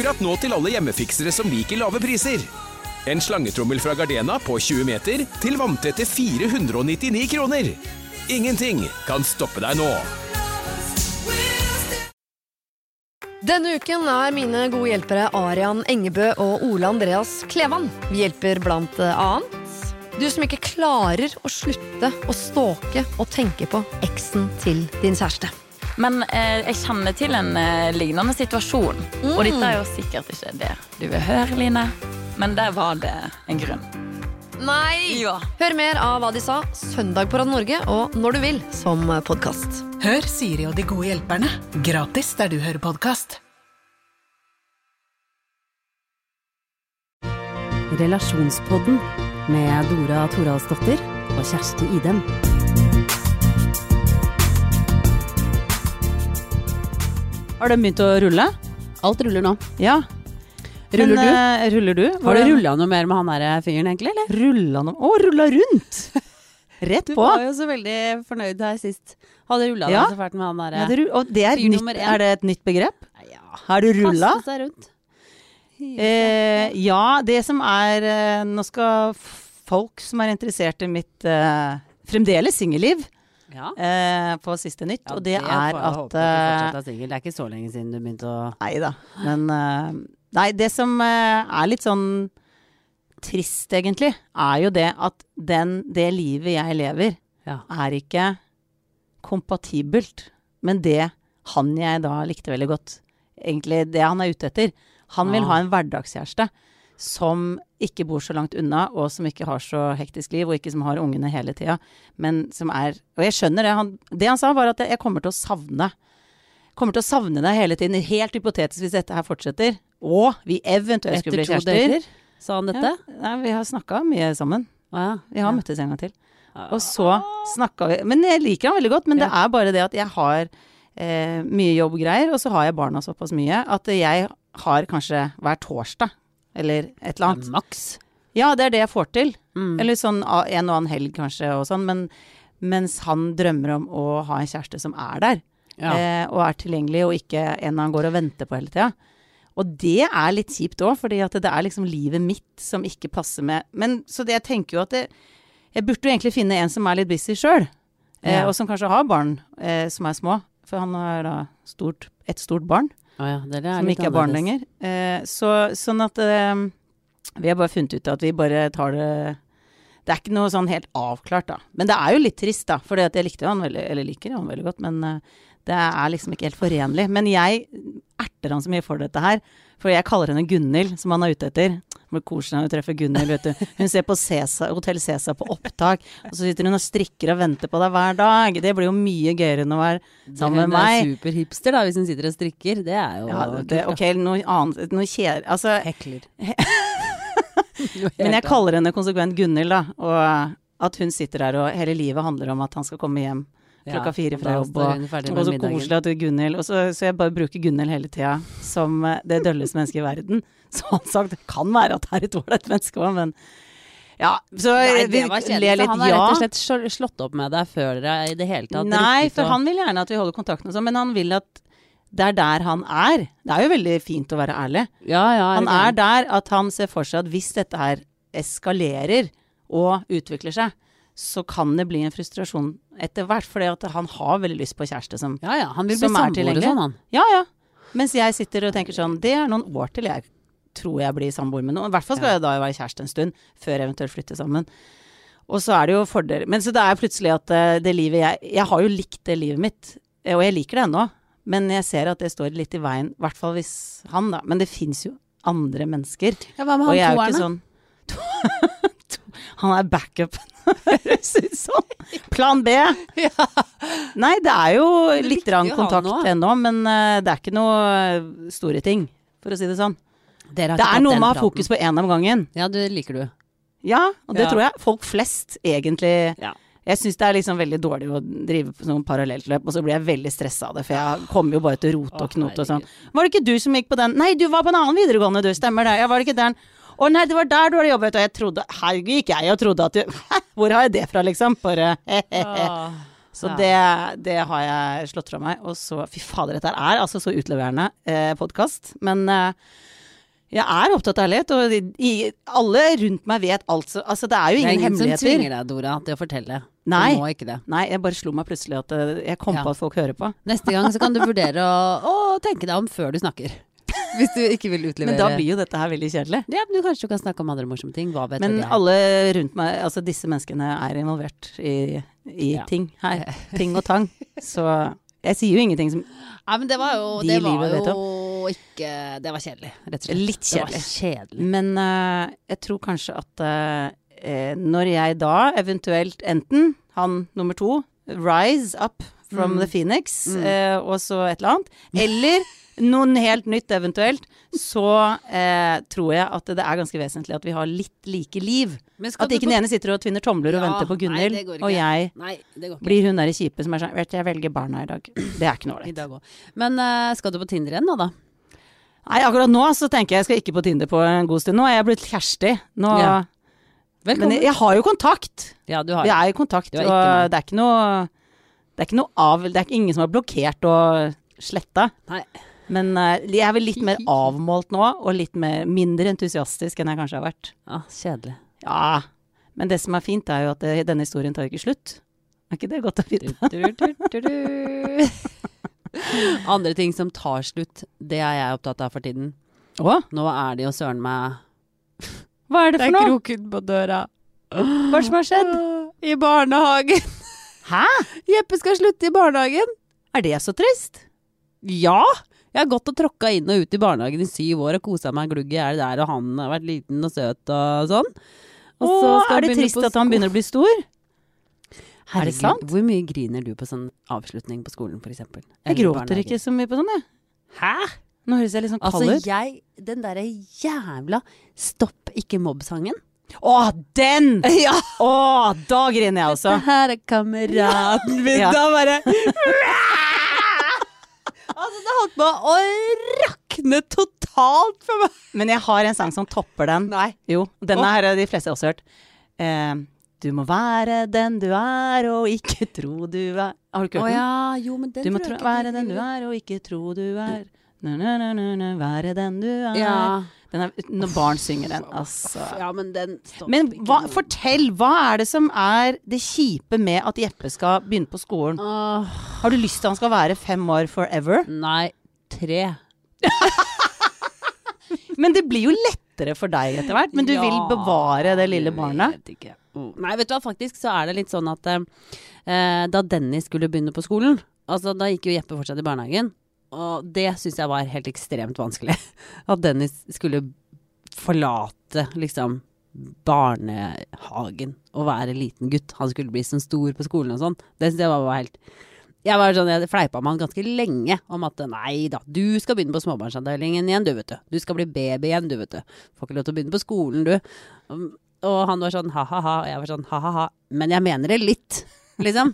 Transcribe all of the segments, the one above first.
Akkurat nå til alle hjemmefiksere som liker lave priser. En slangetrommel fra Gardena på 20 meter til vanntette 499 kroner. Ingenting kan stoppe deg nå. Denne uken mine gode hjelpere Arian Engebø og Ole Andreas Klevan. Vi hjelper blant annet du som ikke klarer å slutte å stalke og tenke på eksen til din kjæreste. Men jeg kjenner til en lignende situasjon. Og dette jo sikkert ikke det du vil høre, Line. Men der var det en grunn. Nei! Ja. Hør mer av hva de sa søndag på Radio Norge og når du vil som podcast. Hør Siri og de gode hjelperne. Gratis der du hører podcast. Relasjonspodden med Dora Toralsdottir og Kjersti Idem. Har den begynt å rulle? Alt ruller nå. Ja. Ruller du? Har du rullet noe mer med han der fyren egentlig, eller? Rullet rundt! Rett på. Du var jo så veldig fornøyd her sist. Hadde rullet deg så fælt med han der. Ja, og det er det et nytt begrep? Ja. Har du rullet? Kastet seg rundt. Ja, det som nå skal folk som interessert i mitt fremdeles singelliv på siste nytt, og det at det er ikke så lenge siden du begynte å... Neida, men det som litt sånn trist egentlig, jo det at det livet jeg lever ikke kompatibelt, men det han jeg da likte veldig godt, egentlig det han ute etter. Han vil ha en hverdagskjæreste som ikke bor så langt unna, og som ikke har så hektisk liv, og ikke som har ungene hele tiden, men som og jeg skjønner det, det han sa var at jeg kommer til å savne deg hele tiden, helt hypotetisk hvis dette her fortsetter, og vi eventuelt skulle bli kjærester. Sa han dette? Ja, nei, vi har snakket mye sammen. Vi har møttes en gang til. Og så snakket vi, men jeg liker han veldig godt, men det bare det at jeg har mye jobbgreier, og så har jeg barna såpass mye, at jeg har kanskje hver torsdag, eller et eller annet. Maks? Ja, det det jeg får til. Eller sånn en og annen helg kanskje, og sånn, men mens han drømmer om å ha en kjæreste som der, og tilgjengelig, og ikke en han går og venter på hele tiden. Og det litt kjipt også, fordi at det liksom livet mitt som ikke passer med. Men så jeg tenker jo at jeg burde jo egentlig finne en som litt busy selv, og som kanskje har barn som små, for han har da et stort barn. Som ikke barn lenger. Sånn at vi har bare funnet ut at vi bare tar det ikke noe sånn helt avklart da. Men det jo litt trist da, fordi at jeg likte han veldig, eller liker han veldig godt, men det liksom ikke helt forenlig. Men jeg erter han så mye for dette her, for jeg kaller henne Gunnhild, som han ute etter. Det blir koselig når hun treffer Gunnhild, vet du. Hun ser på Hotel Cæsar på opptak, og så sitter hun og strikker og venter på deg hver dag. Det blir jo mye gøyere enn å være sammen med meg. Det superhipster da, hvis hun sitter og strikker. Det jo kult. Ok, noe annet, noe kjære, altså... Hekler. Men jeg kaller henne konsekvent Gunnhild da, og at hun sitter der, og hele livet handler om at han skal komme hjem klokka 4 fra jobb, og så koselig at du Gunnhild, og så jeg bare bruker Gunnhild hele tiden som det dølleste mennesket i verden. Så han sagt, det kan være at det et ålreit menneske, men ja, så det var kjedelig, så han har rett og slett slått opp med deg før dere i det hele tatt. Nei, for han vil gjerne at vi holder kontakten og sånn, men han vil at det der han Det jo veldig fint å være ærlig. Han der at han ser for seg at hvis dette her eskalerer og utvikler seg, så kan det bli en frustrasjon etter hvert, fordi at han har veldig lyst på kjæreste som han vil bli samboer og sånn, han. Ja. Mens jeg sitter og tenker sånn, det noen år til jeg tror jeg blir samboer med noen. I hvert fall skal jeg da være kjæreste en stund, før jeg eventuelt flytter sammen. Og så det jo fordeler. Men så det plutselig at det livet jeg har jo likt det livet mitt, og jeg liker det ennå, men jeg ser at det står litt i veien, i hvert fall hvis han da, men det finnes jo andre mennesker. Ja, hva med han toerne? Sånn, han backup. Sånn. Plan B. Nei, det jo litt kontakt ennå, men det ikke noe store ting, for å si det sånn. Det noe med å ha fokus på en av gangen. Ja, det liker du. Ja, og det tror jeg folk flest egentlig... Jeg synes det liksom veldig dårlig å drive på sånn parallelltløp, og så blir jeg veldig stresset av det, for jeg kommer jo bare til rot og knot og sånn. Var det ikke du som gikk på den? Nei, du var på en annen videregående, du stemmer det. Ja, var det ikke den? Nei, det var der du hadde jobbet, og jeg trodde, herregud, gikk jeg og trodde at du, hvor har jeg det fra liksom? Bare, Så det har jeg slått fra meg. Og så, fy fader, dette er altså så utleverende podcast. Men jeg er opptatt av ærlighet, og alle rundt meg vet alt. Altså, det er jo ingen hemmeligheter. Det er ingen som tvinger deg, Dora, til å fortelle. Nei. Du må ikke det. Nei, jeg bare slo meg plutselig at jeg kom på at folk hører på. Neste gang så kan du vurdere å tenke deg om før du snakker. Hvis du ikke vil utlevere. Men da blir jo dette her veldig kjedelig. Ja, men kanskje du kan snakke om andre morsomme ting. Hva vet men jeg? alle rundt meg, altså disse menneskene er involvert i ting her. Ting og tang. Så jeg sier jo ingenting som Nei, men det var jo ikke Det var kjedelig, rett og slett. Litt kjedelig. Det var kjedelig. Men jeg tror kanskje at når jeg da eventuelt enten han nummer 2 rise up from the phoenix og så et eller annet, eller noen helt nytt eventuelt, så tror jeg at det er ganske vesentlig at vi har litt like liv. At ikke den ene sitter og tvinner tomler og venter på Gunnhild, og jeg blir hun der i kjipe som er sånn, vet du, jeg velger barna i dag. Det er ikke noe ålreit. Men skal du på Tinder igjen nå da? Nei, akkurat nå så tenker jeg skal ikke på Tinder på en god stund. Nå er jeg blitt kjæreste. Men jeg har jo kontakt. Ja, du har. Jeg er i kontakt, og det er ikke noe det er ingen som har blokkert og sletta. Nei. Men jeg er vel litt mer avmålt nå, og litt mindre entusiastisk enn jeg kanskje har vært. Ja, kjedelig. Ja, men det som er fint er jo at denne historien tar ikke slutt. Er ikke det godt å vite? Andre ting som tar slutt, det er jeg opptatt av for tiden. Nå er det jo søren meg Hva er det for noe? Det er kroken på døra. Hva er det som har skjedd? I barnehagen. Hæ? Jeppe skal slutte i barnehagen. Er det så trist? Ja! Jeg har gått og tråkka inn og ut i barnehagen i 7 år og koset meg glugg i hjel der, og han har vært liten og søt og sånn. Er det trist at han begynner å bli stor? Herregud, er det sant? Hvor mye griner du på sånn avslutning på skolen, for eksempel? Jeg gråter ikke så mye på sånn, jeg. Hæ? Nå høres jeg litt sånn kald ut. Den der jævla Stopp ikke mobb-sangen. Den! Ja. Da griner jeg også. Dette her er kameraten min. Da bare det holdt på å rakne totalt for meg. Men jeg har en sang som topper den. Nei. Jo, denne her har de fleste også hørt. Du må være den du er, og ikke tro du er. Har du ikke hørt den? Ja, jo, men den du må være den du er, og ikke tro du er. Være den du er. Ja. Når barn synger den, altså. Ja, men den Men fortell, hva er det som er det kjipe med at Jeppe skal begynne på skolen? Har du lyst til at han skal være 5 år forever? Nei, 3. Men det blir jo lettere for deg etter hvert. Men du vil bevare det lille barnet. Jeg vet ikke. Nei, vet du hva, faktisk så er det litt sånn at da Dennis skulle begynne på skolen, altså da gikk jo Jeppe fortsatt i barnehagen. Og det synes jeg var helt ekstremt vanskelig. At Dennis skulle forlate liksom barnehagen og være liten gutt. Han skulle bli sånn stor på skolen og sånn. Det synes jeg var helt... Jeg fleipa med han ganske lenge om at nei da, du skal begynne på småbarnsavdelingen igjen, du vet du. Du skal bli baby igjen, du vet du. Får ikke lov til å begynne på skolen, du. Og han var sånn ha-ha-ha, og jeg var sånn ha-ha-ha. Men jeg mener det litt, liksom.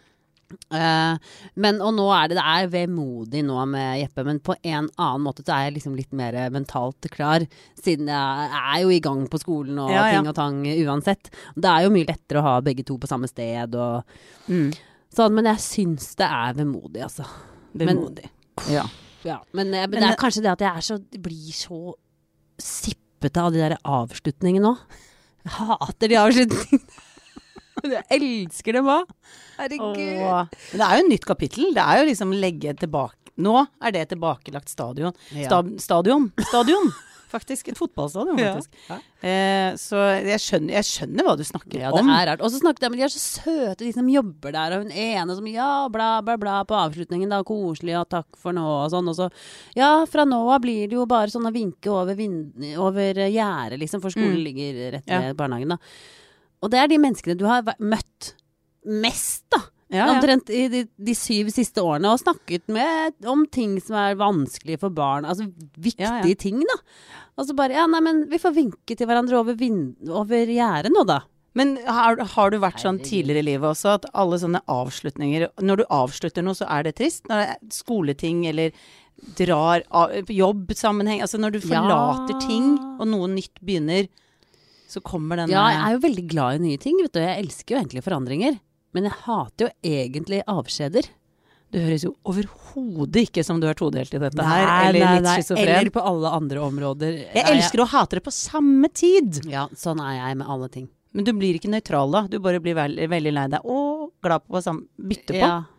Og nå er det vemodig nå med Jeppe, men på en annen måte så er jeg liksom litt mer mentalt klar, siden jeg er jo i gang på skolen og ting og tang uansett. Det er jo mye lettere å ha begge to på samme sted og sånn, men jeg synes det er vemodig, altså. Vemodig. Men det er kanskje det at jeg blir så sippete av de der avslutningene nå. Jeg hater de avslutningene. Jeg elsker dem også. Herregud. Det er jo et nytt kapittel. Det er jo liksom legge tilbake. Nå er det tilbakelagt stadion. Stadion. Faktisk et fotballstadion, faktisk. Så jeg skjønner hva du snakker om. Ja, det er rart. Og så snakket jeg med de er så søte, de som jobber der, og hun ene som bla bla bla på avslutningen da, koselig, og takk for nå og sånn, og så fra nå av blir det jo bare sånn å vinke over gjerdet, liksom, for skolen ligger rett ved barnehagen da. Og det er de menneskene du har møtt mest da, omtrent i de 7 siste årene, og snakket med om ting som er vanskelig for barn, altså viktige ting da. Og så bare, men vi får vinke til hverandre over gjerdet nå da. Men har du vært sånn tidligere i livet også, at alle sånne avslutninger, når du avslutter noe så er det trist? Når det er skoleting eller drar jobbsammenheng, altså når du forlater ting, og noe nytt begynner, så kommer den... Ja, jeg er jo veldig glad i nye ting, vet du. Jeg elsker jo egentlig forandringer. Men jeg hater jo egentlig avskjeder. Du høres jo overhodet ikke som du er todelt i dette her, eller litt schizofren. Eller på alle andre områder. Jeg elsker å hate det på samme tid. Ja, sånn er jeg med alle ting. Men du blir ikke nøytral da. Du bare blir veldig lei deg. Og glad på å bytte på.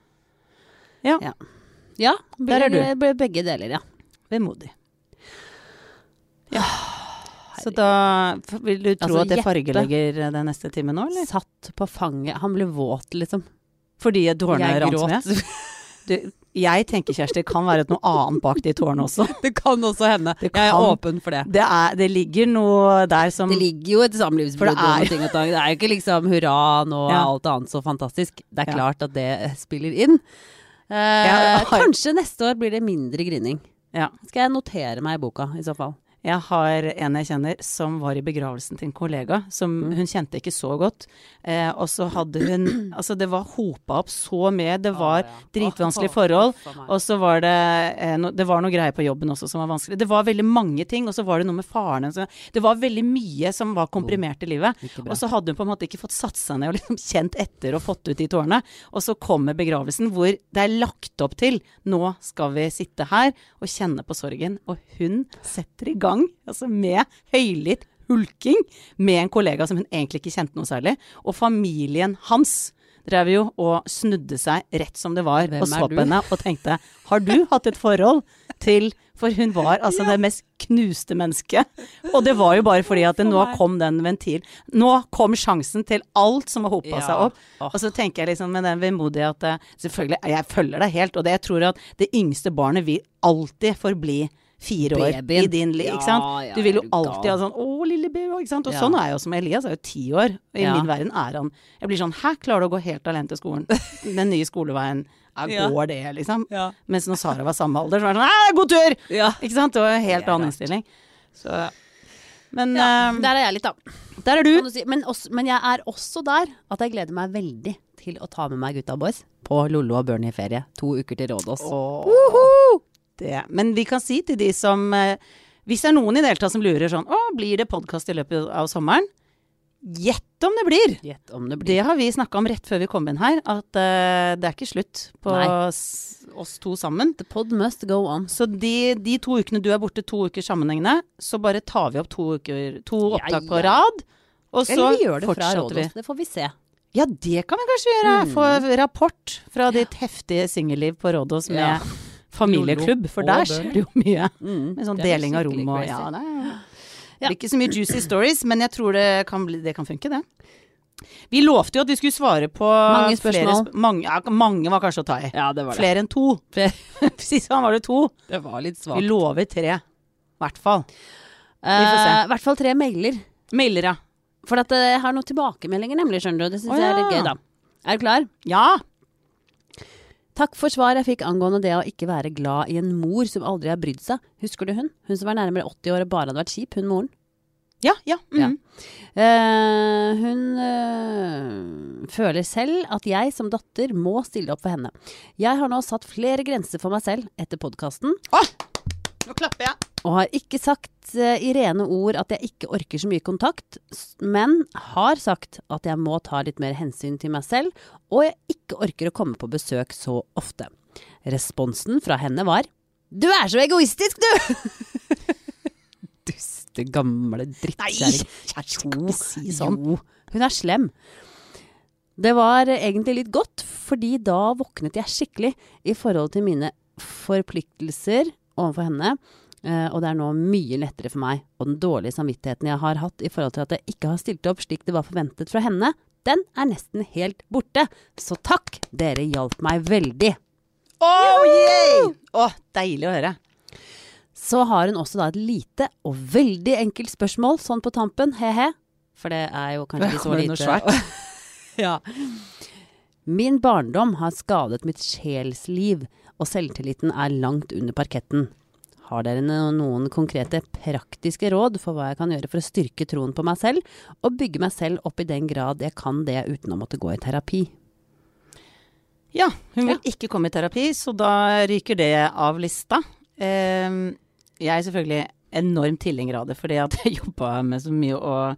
Ja. Ja, der er du. Begge deler, ja. Vemodig. Ja. Så da vil du tro at det fargelegger den neste time nå, eller? Satt på fanget. Han ble våt, liksom. Fordi tårene rant med? Jeg tenker, Kjersti, det kan være noe annet bak de tårene også. Det kan også hende. Jeg er åpen for det. Det ligger noe der som... Det ligger jo et samlivsbrudd og ting og tang. Det er jo ikke liksom hurra nå og alt annet så fantastisk. Det er klart at det spiller inn. Kanskje neste år blir det mindre grining. Ja. Skal jeg notere meg i boka i så fall? Jeg har en jeg kjenner som var i begravelsen til en kollega, som hun kjente ikke så godt. Og så hadde hun, altså det var hopet opp så mye, det var dritvanskelige forhold, og så var det var noe greier på jobben også som var vanskelig. Det var veldig mange ting, og så var det noe med faren. Så det var veldig mye som var komprimert i livet. Og så hadde hun på en måte ikke fått satt seg ned og liksom kjent etter og fått ut de tårene. Og så kommer begravelsen hvor det er lagt opp til, nå skal vi sitte her og kjenne på sorgen, og hun setter i gang. Altså med høylytt hulking med en kollega som hun egentlig ikke kjente noe særlig. Og familien hans drev jo og snudde seg rett som det var og så på henne og tenkte, har du hatt et forhold til, for hun var altså det mest knuste mennesket. Og det var jo bare fordi at nå kom den ventil. Nå kom sjansen til alt som har hopet seg opp. Og så tenker jeg liksom med den vemodige at selvfølgelig, jeg følger deg helt, og det jeg tror at det yngste barnet vil alltid forbli 4 år i din liv, ikke sant? Du vil jo alltid ha sånn, lille baby, ikke sant? Og sånn er jeg også med Elias, er jo 10 år. Og i min verden er han, jeg blir sånn, klarer du å gå helt alene til skolen? Den nye skoleveien, går det, liksom? Mens når Sara var samme alder, så var det sånn, god tur! Ikke sant? Det var en helt annen innstilling. Så, men... der er jeg litt da. Der er du. Si. Men jeg er også der at jeg gleder meg veldig til å ta med meg gutta boys på Lollo og Bernie i ferie. 2 uker til Rådås. Men vi kan si til de som hvis det er noen i det hele tatt som lurer sånn, blir det podcast i løpet av sommeren? Gjett om det blir. Det har vi snakket om rett før vi kom inn her, at det er ikke slutt på oss to sammen. The pod must go on. Så de 2 ukene du er borte 2 uker sammenhengende, så bare tar vi opp 2 opptak på rad, og så eller vi gjør det fra fortsetter vi. Rådås, det får vi se. Ja, det kan vi kanskje gjøre. Få rapport fra ditt heftige singelliv på Rådås med familieklubb, for der skjer det jo mye. Med sånn deling av rom og det er ikke så mye juicy stories, men jeg tror det kan funke, det. Vi lovte jo at vi skulle svare på mange spørsmål. Mange var kanskje å ta i. Ja, det var det. Flere enn 2. Sist gang var det 2. Det var litt svagt. Vi lover 3. I hvert fall. I hvert fall 3 mailer. Mailer, ja. For at jeg har noen tilbakemeldinger nemlig, skjønner du. Det synes jeg er litt gøy da. Er du klar? Ja. Takk for svar jeg fikk angående det å ikke være glad i en mor som aldri har brydd seg. Husker du hun? Hun som var nærmere 80 år og bare hadde vært kjip, hun moren. Ja. Hun føler selv at jeg som datter må stille opp for henne. Jeg har nå satt flere grenser for meg selv etter podcasten. Nå klapper jeg. Og har ikke sagt i rene ord at jeg ikke orker så mye kontakt, men har sagt at jeg må ta litt mer hensyn til meg selv, og jeg ikke orker å komme på besøk så ofte. Responsen fra henne var: Du er så egoistisk, du! Duste gamle drittkjæring. Nei, jeg skal ikke si sånn. Jo, hun er slem. Det var egentlig litt godt, fordi da våknet jeg skikkelig i forhold til mine forpliktelser overfor henne, og det er nå mye lettere for meg, og den dårlige samvittigheten jeg har hatt i forhold til at jeg ikke har stilt opp slik det var forventet fra henne, den er nesten helt borte. Så takk, dere hjalp meg veldig. Deilig å høre. Så har hun også da et lite og veldig enkelt spørsmål, sånn på tampen, he-he, for det er jo kanskje ikke så lite. Ja. Min barndom har skadet mitt sjelsliv, og selvtilliten er langt under parketten. Har dere noen konkrete praktiske råd for hva jeg kan gjøre for å styrke troen på meg selv, og bygge meg selv opp i den grad jeg kan det uten å måtte gå i terapi? Ja, hun vil ikke komme i terapi, så da ryker det av lista. Jeg er selvfølgelig enormt tilhenger av det, fordi at jeg jobbet med så mye, og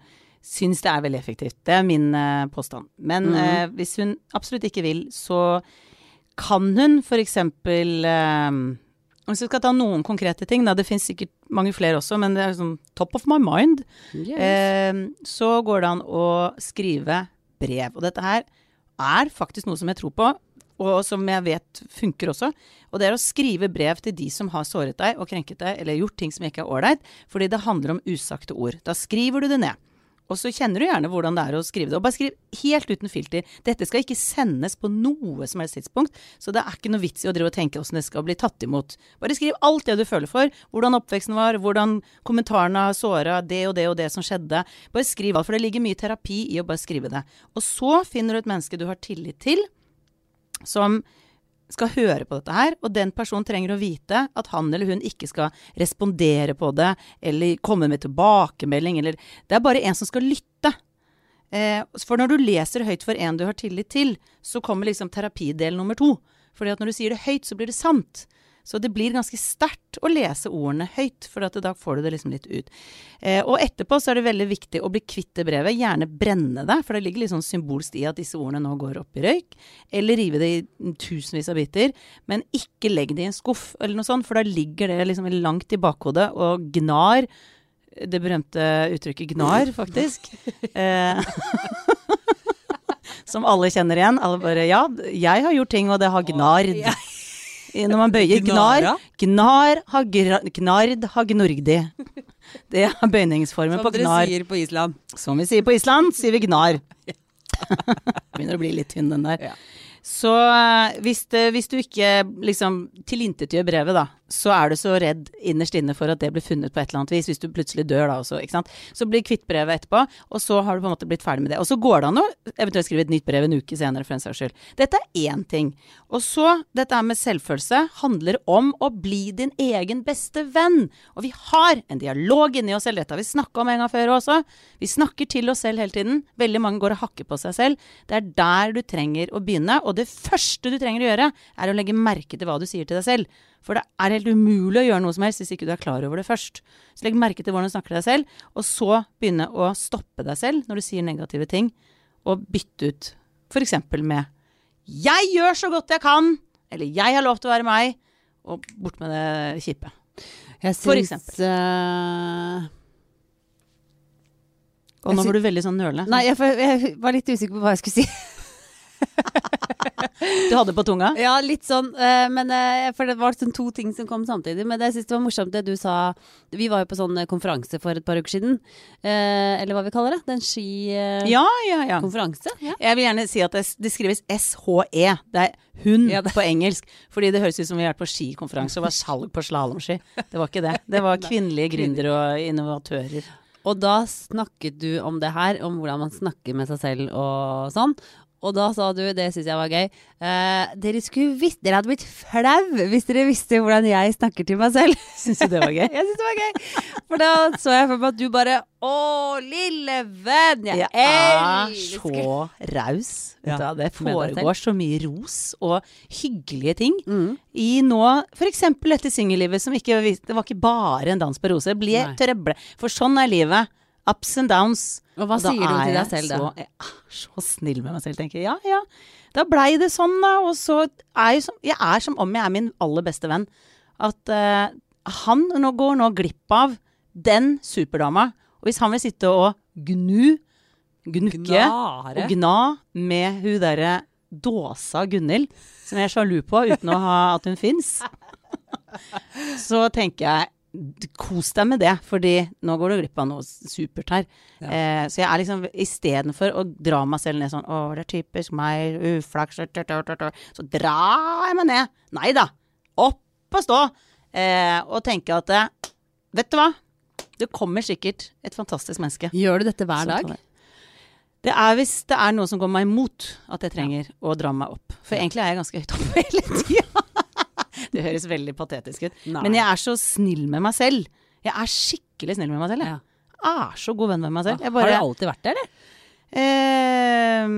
syns det veldig effektivt. Det min påstand. Men hvis hun absolutt ikke vil, så kan hun for eksempel hvis vi skal ta noen konkrete ting, da, det finnes sikkert mange flere også, men det sånn top of my mind, så går det an å skrive brev. Og dette her faktisk noe som jeg tror på, og som jeg vet funker også. Og det å skrive brev til de som har såret deg og krenket deg, eller gjort ting som ikke ålreit, fordi det handler om usagte ord. Da skriver du det ned. Og så kjenner du gjerne hvordan det å skrive det. Og bare skriv helt uten filter. Dette skal ikke sendes på noe som helst tidspunkt, så det ikke noe vits i å drive og tenke hvordan det skal bli tatt imot. Bare skriv alt det du føler for, hvordan oppveksten var, hvordan kommentarene har såret, det og det som skjedde. Bare skriv alt, for det ligger mye terapi i å bare skrive det. Og så finner du et menneske du har tillit til, som skal høre på dette her, og den personen trenger å vite at han eller hun ikke skal respondere på det, eller komme med tilbakemelding, eller det bare en som skal lytte. For når du leser høyt for en du har tillit til, så kommer liksom terapidel nummer 2. Fordi at når du sier det høyt, så blir det sant. Så det blir ganske sterkt å lese ordene høyt, for at da får du det liksom litt ut. Og etterpå så det veldig viktig å bli kvitt det brevet, gjerne brenne det, for det ligger litt sånn symbolsk i at disse ordene nå går opp i røyk, eller rive det i tusenvis av biter, men ikke legg det i en skuff eller noe sånt, for da ligger det liksom langt i bakhodet og gnar, det berømte uttrykket gnar faktisk, som alle kjenner igjen, alle bare, ja, jeg har gjort ting og det har gnard. Når man bøyer gnard har gnorgdi. Det bøyningsformen på gnar. Som dere sier på Island. Som vi sier på Island, sier vi gnar. Begynner å bli litt tynn den der. Ja. Så hvis du ikke liksom tilintetgjør brevet da, så du så redd innerst inne for at det blir funnet på et eller annet vis, hvis du plutselig dør da også, ikke sant? Så blir kvitt brevet etterpå, og så har du på en måte blitt ferdig med det. Og så går det an å eventuelt skrive et nytt brev en uke senere for en saks skyld. Dette én ting. Og så, dette med selvfølelse handler om å bli din egen beste venn. Og vi har en dialog inni oss selv, dette har vi snakket om en gang før også. Vi snakker til oss selv hele tiden. Veldig mange går og hakker på seg selv. Det der du trenger å begynne, og det første du trenger å gjøre, å legge merke til hva du sier til deg selv. For det helt umulig å gjøre noe som helst hvis ikke du klar over det først. Så legg merke til hvordan du snakker til deg selv, og så begynne å stoppe deg selv når du sier negative ting, og bytte ut for eksempel med «Jeg gjør så godt jeg kan», eller «Jeg har lov til å være meg», og bort med det kjipe. For eksempel. Og nå var du veldig sånn nølende. Nei, jeg var litt usikker på hva jeg skulle si. Du hadde på tunga? Ja, litt sånn, men for det var sånn 2 ting som kom samtidig, men jeg synes det var morsomt det du sa. Vi var jo på sånn konferanse for et par uker siden, eller hva vi kaller det, den konferanse. Ja. Jeg vil gjerne si at det skrives SHE, det hund på engelsk, fordi det høres ut som vi har vært på skikonferanse og var salg på slalomski. Det var ikke det, det var kvinnelige gründere og innovatører. Og da snakket du om det her, om hvordan man snakker med seg selv og sånn. Og da sa du, det synes jeg var gøy, dere hadde blitt flau hvis dere visste hvordan jeg snakker til meg selv. Synes du det var gøy? Jeg synes det var gøy. For da så jeg for meg at du bare, lille venn, jeg elsker. Så raus. Ja, det foregår så mye ros og hyggelige ting. I nå, for eksempel dette singellivet, som ikke, det var ikke bare en dans på roser, ble trøble. For sånn livet. Ups and downs. Og hva sier du til deg selv da? Jeg så snill med meg selv, tenker jeg. Ja. Da ble det sånn da, og så jeg som om jeg min aller beste venn. At han går nå glipp av den superdama. Og hvis han vil sitte og gnukke og gna med hun derre dåsa Gunnhild, som jeg er sjalu på uten å ha at hun finnes, så tenker jeg kos deg med det, fordi nå går du glipp av noe supert her. Ja. Så jeg liksom, i stedet for å dra meg selv ned sånn, det er typisk meg, uflaks, så drar jeg meg ned. Neida, opp og stå, og tenke at, vet du hva? Det kommer sikkert et fantastisk menneske. Gjør du dette hver dag? Det hvis det noe som går meg imot at jeg trenger å dra meg opp. For egentlig jeg ganske høyt opp hele tiden. Det høres veldig patetisk ut. Nei. Men jeg så snill med meg selv. Jeg skikkelig snill med meg selv. Jeg så god venn med meg selv. Har du alltid vært det, eller?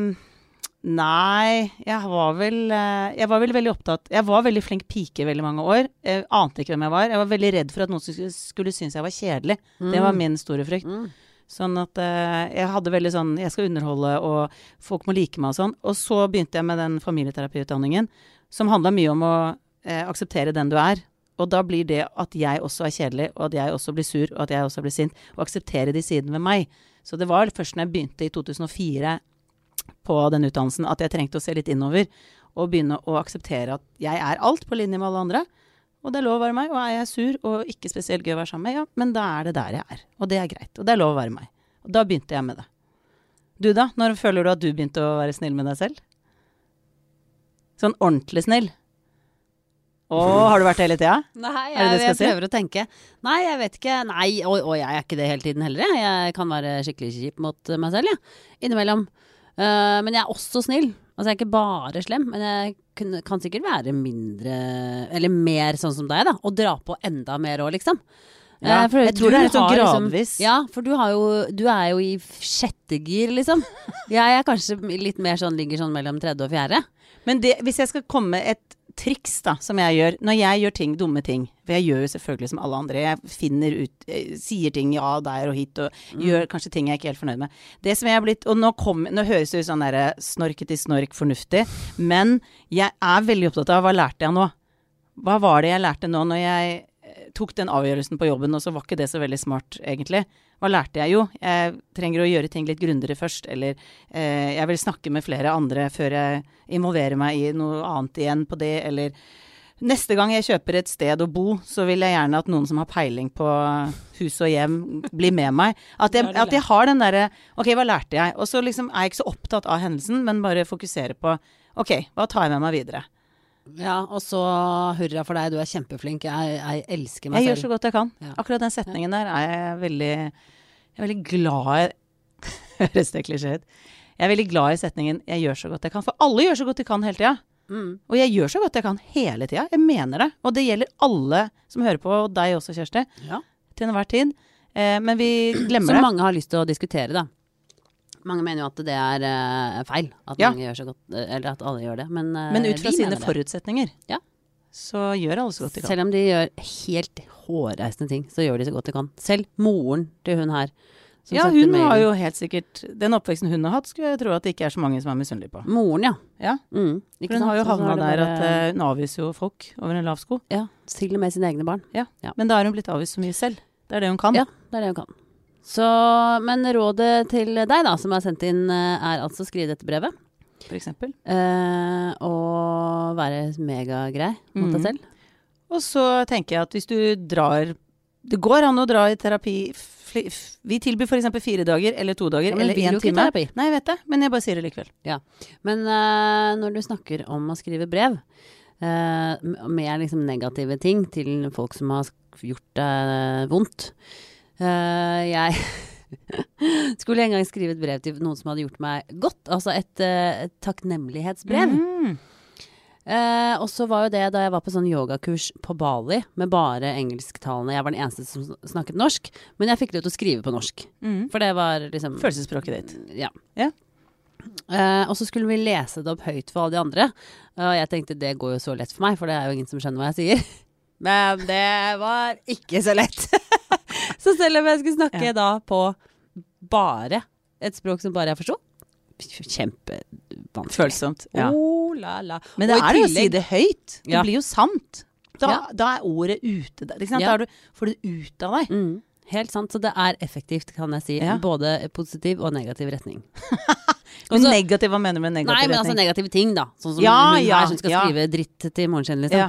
Nei, jeg var vel veldig opptatt. Jeg var veldig flink pike i veldig mange år. Jeg ante ikke hvem jeg var. Jeg var veldig redd for at noen skulle synes jeg var kjedelig. Det var min store frykt. Sånn at jeg hadde veldig sånn, jeg skal underholde, og folk må like meg og sånn. Og så begynte jeg med den familieterapiutdanningen, som handlet mye om å akseptere den du er. Og da blir det at jeg også er kjedelig, og at jeg også blir sur, og at jeg også blir sint, og akseptere de sidene ved meg. Så det var først når jeg begynte i 2004 på den utdannelsen, at jeg trengte å se litt innover, og begynne å akseptere at jeg er alt på linje med alle andre. Og det er lov å være meg, og er jeg sur og ikke spesielt gøy å være sammen med, ja, men da er det der jeg er. Og det er greit, og det er lov å være meg. Og da begynte jeg med det. Du da? Når føler du at du begynte å være snill med deg selv? Sånn ordentlig snill? Har du vært det hele tiden? Nei, jeg prøver å tenke. Nei, jeg vet ikke. Nei, og jeg er ikke det hele tiden heller. Jeg kan være skikkelig kjip mot meg selv, innimellom. Men jeg er også snill. Altså jeg er ikke bare slem, men jeg kan sikkert være mindre, eller mer sånn som deg da, og dra på enda mer også, liksom. Ja, jeg tror det er litt sånn gradvis. Ja, for du er jo i 6. gir, liksom. Jeg er kanskje litt mer sånn, ligger sånn mellom 3. og 4. Men hvis jeg skal komme med et triks da, som jeg gjør, når jeg gjør dumme ting, for jeg gjør jo selvfølgelig som alle andre, jeg finner ut, sier ting ja, der og hit, og gjør kanskje ting jeg ikke er helt fornøyd med. Det som jeg har blitt, og nå høres det jo sånn der snorket i snork fornuftig, men jeg er veldig opptatt av hva lærte jeg nå? Hva var det jeg lærte nå når jeg tok den avgjørelsen på jobben, og så var ikke det så veldig smart egentlig? Hva lærte jeg jo? Jeg trenger å gjøre ting litt grundigere først, eller jeg vil snakke med flere andre før jeg involverer meg i noe annet igjen på det, eller neste gang jeg kjøper et sted å bo, så vil jeg gjerne at noen som har peiling på hus og hjem blir med meg. At jeg har den derre, ok, hva lærte jeg? Og så liksom er jeg ikke så opptatt av hendelsen, men bare fokusere på, ok, hva tar jeg med meg videre? Ja, og så hurra for deg, du er kjempeflink. Jeg elsker meg selv. Jeg gjør så godt jeg kan. Ja. Akkurat den setningen der er jeg veldig glad i. Høres det klisjé ut. Jeg er veldig glad i setningen 'jeg gjør så godt jeg kan'. For alle gjør så godt de kan hele tida. Og jeg gjør så godt jeg kan hele tida. Jeg mener det. Og det gjelder alle som hører på, og deg også, Kjersti. Ja. Til enhver tid. Men vi glemmer det. Så mange har lyst til å diskutere, da. Mange mener jo at det er feil, at mange gjør så godt, eller at alle gjør det. Men ut fra sine forutsetninger, så gjør alle så godt de kan. Selv om de gjør helt hårreisende ting, så gjør de så godt de kan. Selv moren til hun her. Ja, hun har jo helt sikkert, den oppveksten hun har hatt, skulle jeg tro at det ikke er så mange som er misunnelige på. Moren, ja. For hun har jo havnet der at hun avviser jo folk over en lav sko. Ja, til og med sine egne barn. Ja. Men da har hun blitt avvist så mye selv. Det er det hun kan. Ja, det er det hun kan. Så, men rådet til deg da, som har sendt inn, er altså å skrive dette brevet. For eksempel. Og være megagrei mot deg selv. Og så tenker jeg at hvis du drar, det går an å dra i terapi, vi tilbyr for eksempel 4 dager, eller 2 dager, eller 1 time. Terapi. Nei, jeg vet det, men jeg bare sier det likevel. Ja. Men når du snakker om å skrive brev, med liksom negative ting til folk som har gjort det vondt, jeg skulle en gang skrive et brev til noen som hadde gjort meg godt, altså et takknemlighetsbrev. Og så var jo det da jeg var på sånn yogakurs på Bali med bare engelsktalende. Jeg var den eneste som snakket norsk, men jeg fikk lov til å skrive på norsk. For det var liksom følelsesspråket ditt. Ja. Og så skulle vi lese det opp høyt for alle de andre. Og jeg tenkte det går jo så lett for meg, for det er jo ingen som skjønner hva jeg sier. Men det var ikke så lett. Så selv om jeg skulle snakke da på bare et språk som bare jeg forstod, kjempevanskelig. Følsomt, ja. La, la. Men det er det å si det høyt. Det Ja. blir jo sant. Da er ordet ute der. Ikke sant? Ja. Da får du ut av deg. Helt sant, så det er effektivt, kan jeg si. Ja. Både positiv og negativ retning. Men Også- negativ, hva mener du med negativ Nei, men retning? altså negative ting da. Sånn som Ja, hun ja, her som skal ja. skrive dritt til moren sin, liksom. Ja.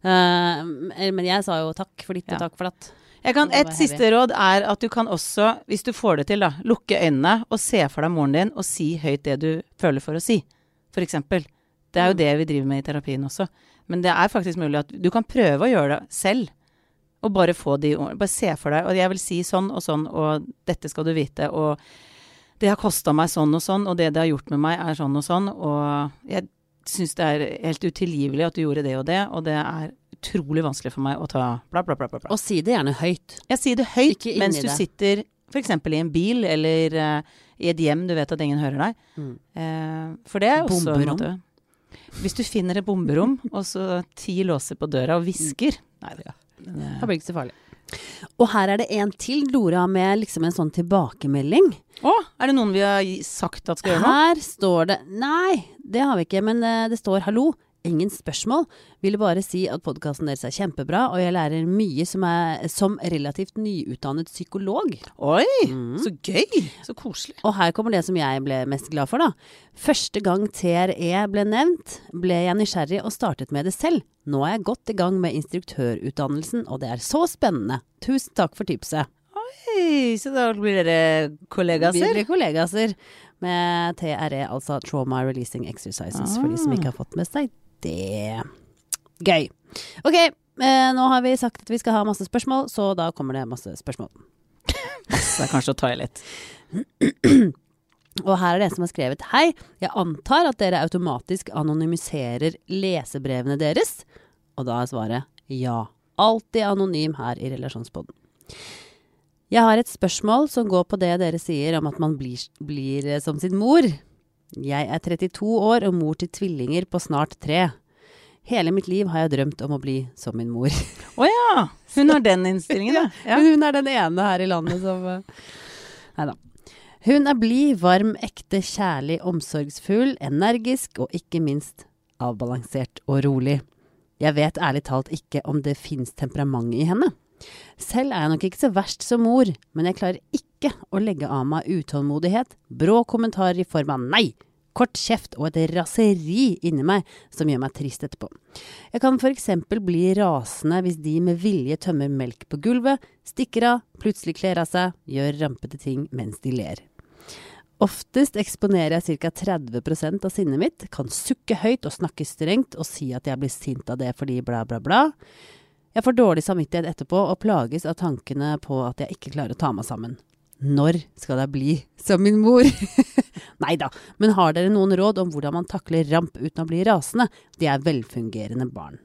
Men jeg sa jo takk for ditt Ja. og takk for datt. Jeg kan, Det var et heavy. siste råd er at du kan også, hvis du får det til da, lukke øynene og se for deg moren din og si høyt det du føler for å si. For eksempel. Det er jo det vi driver med i terapien også. Men det er faktisk mulig at du kan prøve å gjøre det selv. Og bare få de ordene. Bare se for deg. Og jeg vil si sånn, og dette skal du vite. Og det har kostet meg sånn, og det har gjort med meg er sånn. Og jeg synes det er helt utilgivelig at du gjorde det, og det er utrolig vanskelig for meg å ta bla, bla, bla, bla, bla. Og si det gjerne høyt. Jeg sier det høyt Ikke inni mens du det. sitter for eksempel i en bil eller i et hjem du vet at ingen hører deg. For det er også en Bomberom? måte. Hvis du finner et bomberom, og så 10 låser på døra og hvisker. Nei, Det blir ikke så farlig. Og her det en til, Dora, med liksom en sånn tilbakemelding. Det noen vi har sagt at skal gjøre noe? Her står det, nei, det har vi ikke, men det står hallo. Ingen spørsmål. Ville bare si at podcasten deres kjempebra, og jeg lærer mye som relativt nyutdannet psykolog. Oi, så gøy, så koselig. Og her kommer det som jeg ble mest glad for da. Første gang TRE ble nevnt, ble jeg nysgjerrig og startet med det selv. Nå jeg godt i gang med instruktørutdannelsen, og det så spennende. Tusen takk for tipset. Oi, så da blir dere kollegaser? Vi blir kollegaser med TRE, altså Trauma Releasing Exercises, for de som ikke har fått med seg det. Gøy. Ok, nå har vi sagt at vi skal ha masse spørsmål, så da kommer det masse spørsmål. Så kanskje å ta i litt. Og her det en som har skrevet: Hei, jeg antar at dere automatisk anonymiserer lesebrevene deres. Og da svaret ja. Alltid anonym her i Relasjonspodden. Jeg har et spørsmål som går på det dere sier om at man blir som sin mor. Jeg 32 år og mor til tvillinger på snart 3. Hele mitt liv har jeg drømt om å bli som min mor. Åja, hun har den innstillingen da. Ja. Hun den ene her i landet som... Neida. Hun blid, varm, ekte, kjærlig, omsorgsfull, energisk og ikke minst avbalansert og rolig. Jeg vet ærlig talt ikke om det finnes temperament i henne. Selv jeg nok ikke så verst som mor, men jeg klarer ikke å legge av meg utålmodighet, brå kommentarer i form av nei, kort kjeft og et raseri inni meg som gjør meg trist etterpå. Jeg kan for eksempel bli rasende hvis de med vilje tømmer melk på gulvet, stikker av, plutselig kler av seg, gjør rampete ting mens de ler. Oftest eksponerer jeg ca. 30% av sinnet mitt, kan sukke høyt og snakke strengt og si at jeg blir sint av det fordi bla bla bla. Jeg får dårlig samvittighet etterpå og plages av tankene på at jeg ikke klarer å ta meg sammen. Når skal jeg bli som min mor? Neida, men har dere noen råd om hvordan man takler ramp uten å bli rasende? De velfungerende barn.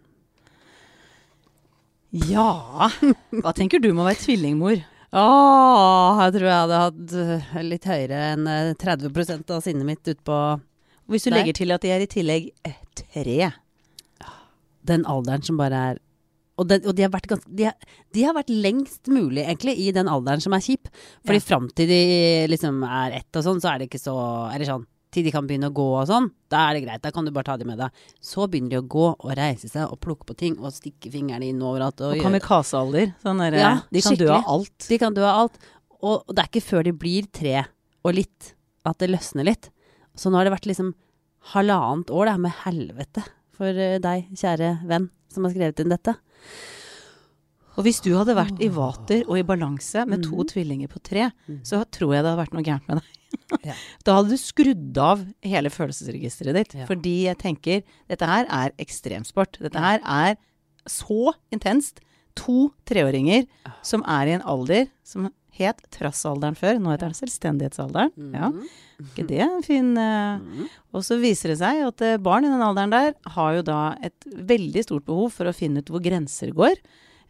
Ja, hva tenker du må være tvillingmor? Jeg tror jeg hadde hatt litt høyere enn 30% av sinnet mitt ut på... Hvis du legger til at de i tillegg 3. Den alderen som bare Og de har vært lengst mulig egentlig i den alderen som kjip. Fordi frem til de liksom 1 og sånn, så det ikke så, det sånn, til de kan begynne å gå og sånn, da det greit, da kan du bare ta dem med deg. Så begynner de å gå og reise seg og plukke på ting og stikke fingrene inn overalt. Og kamikaze-alder, sånn der, de kan dø av alt. De kan dø av alt, og det ikke før de blir 3 og litt, at det løsner litt. Så nå har det vært liksom 1,5 år da, med helvete for deg, kjære venn, som har skrevet inn dette. Og hvis du hadde vært i vater og i balanse med 2 tvillinger på 3, så tror jeg det hadde vært noe gærent med deg. Ja. Da hadde du skrudd av hele følelsesregisteret ditt, fordi jeg tenker, dette her ekstremsport. Dette her så intenst. 2 3-åringer som i en alder som het trassalderen før, nå heter det selvstendighetsalderen. Ja, ikke det en fin... Og så viser det seg at barn i den alderen der har jo da et veldig stort behov for å finne ut hvor grenser går.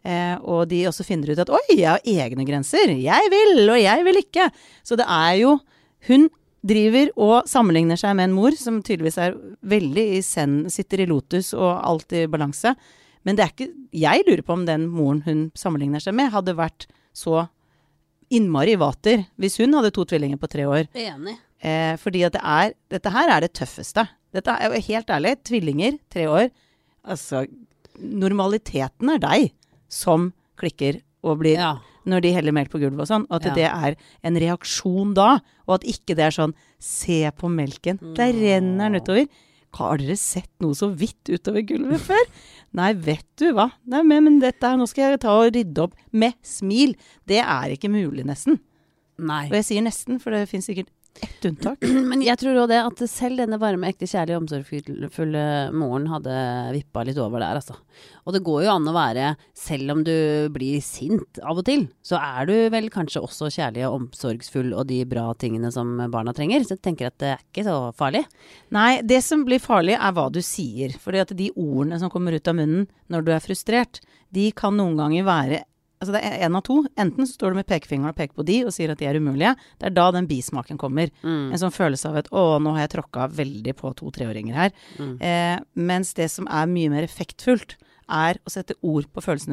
Og de også finner ut at oi, jeg har egne grenser, jeg vil og jeg vil ikke. Så det jo, hun driver og sammenligner seg med en mor som tydeligvis veldig i zen, sitter i lotus og alt i balanse. Men det ikke, jeg lurer på om den moren hun sammenligner seg med hadde vært så innmari i vater hvis hun hadde 2 tvillinger på 3 år. Enig. Fordi at dette her det tøffeste. Dette helt ærlig, tvillinger, 3 år, altså normaliteten deg som klikker og blir, når de heller melk på gulvet og sånn, og at det en reaksjon da, og at ikke det sånn, se på melken, der renner den utover. Har dere sett noe så vidt utover gulvet før? Nei, vet du hva? Nei, men dette nå skal jeg ta og rydde opp med smil. Det ikke mulig nesten. Nei. Og jeg sier nesten, for det finnes sikkert ett unntak. Men jeg tror også det at selv denne varme, ekte, kjærlige, omsorgsfulle moren hadde vippet litt over der, altså. Og det går jo an å være, selv om du blir sint av og til, så du vel kanskje også kjærlig og omsorgsfull og de bra tingene som barna trenger. Så jeg tenker at det ikke så farlig. Nei, det som blir farlig hva du sier. Fordi at de ordene som kommer ut av munnen når du frustrert, de kan noen ganger være... Altså det en av 2. Enten så står du med pekefingeren og peker på de og sier at de umulige. Det da den bismaken kommer. En sånn følelse av at, nå har jeg tråkket veldig på 2 3-åringer her. Mens det som mye mer effektfullt å sette ord på følelsene dine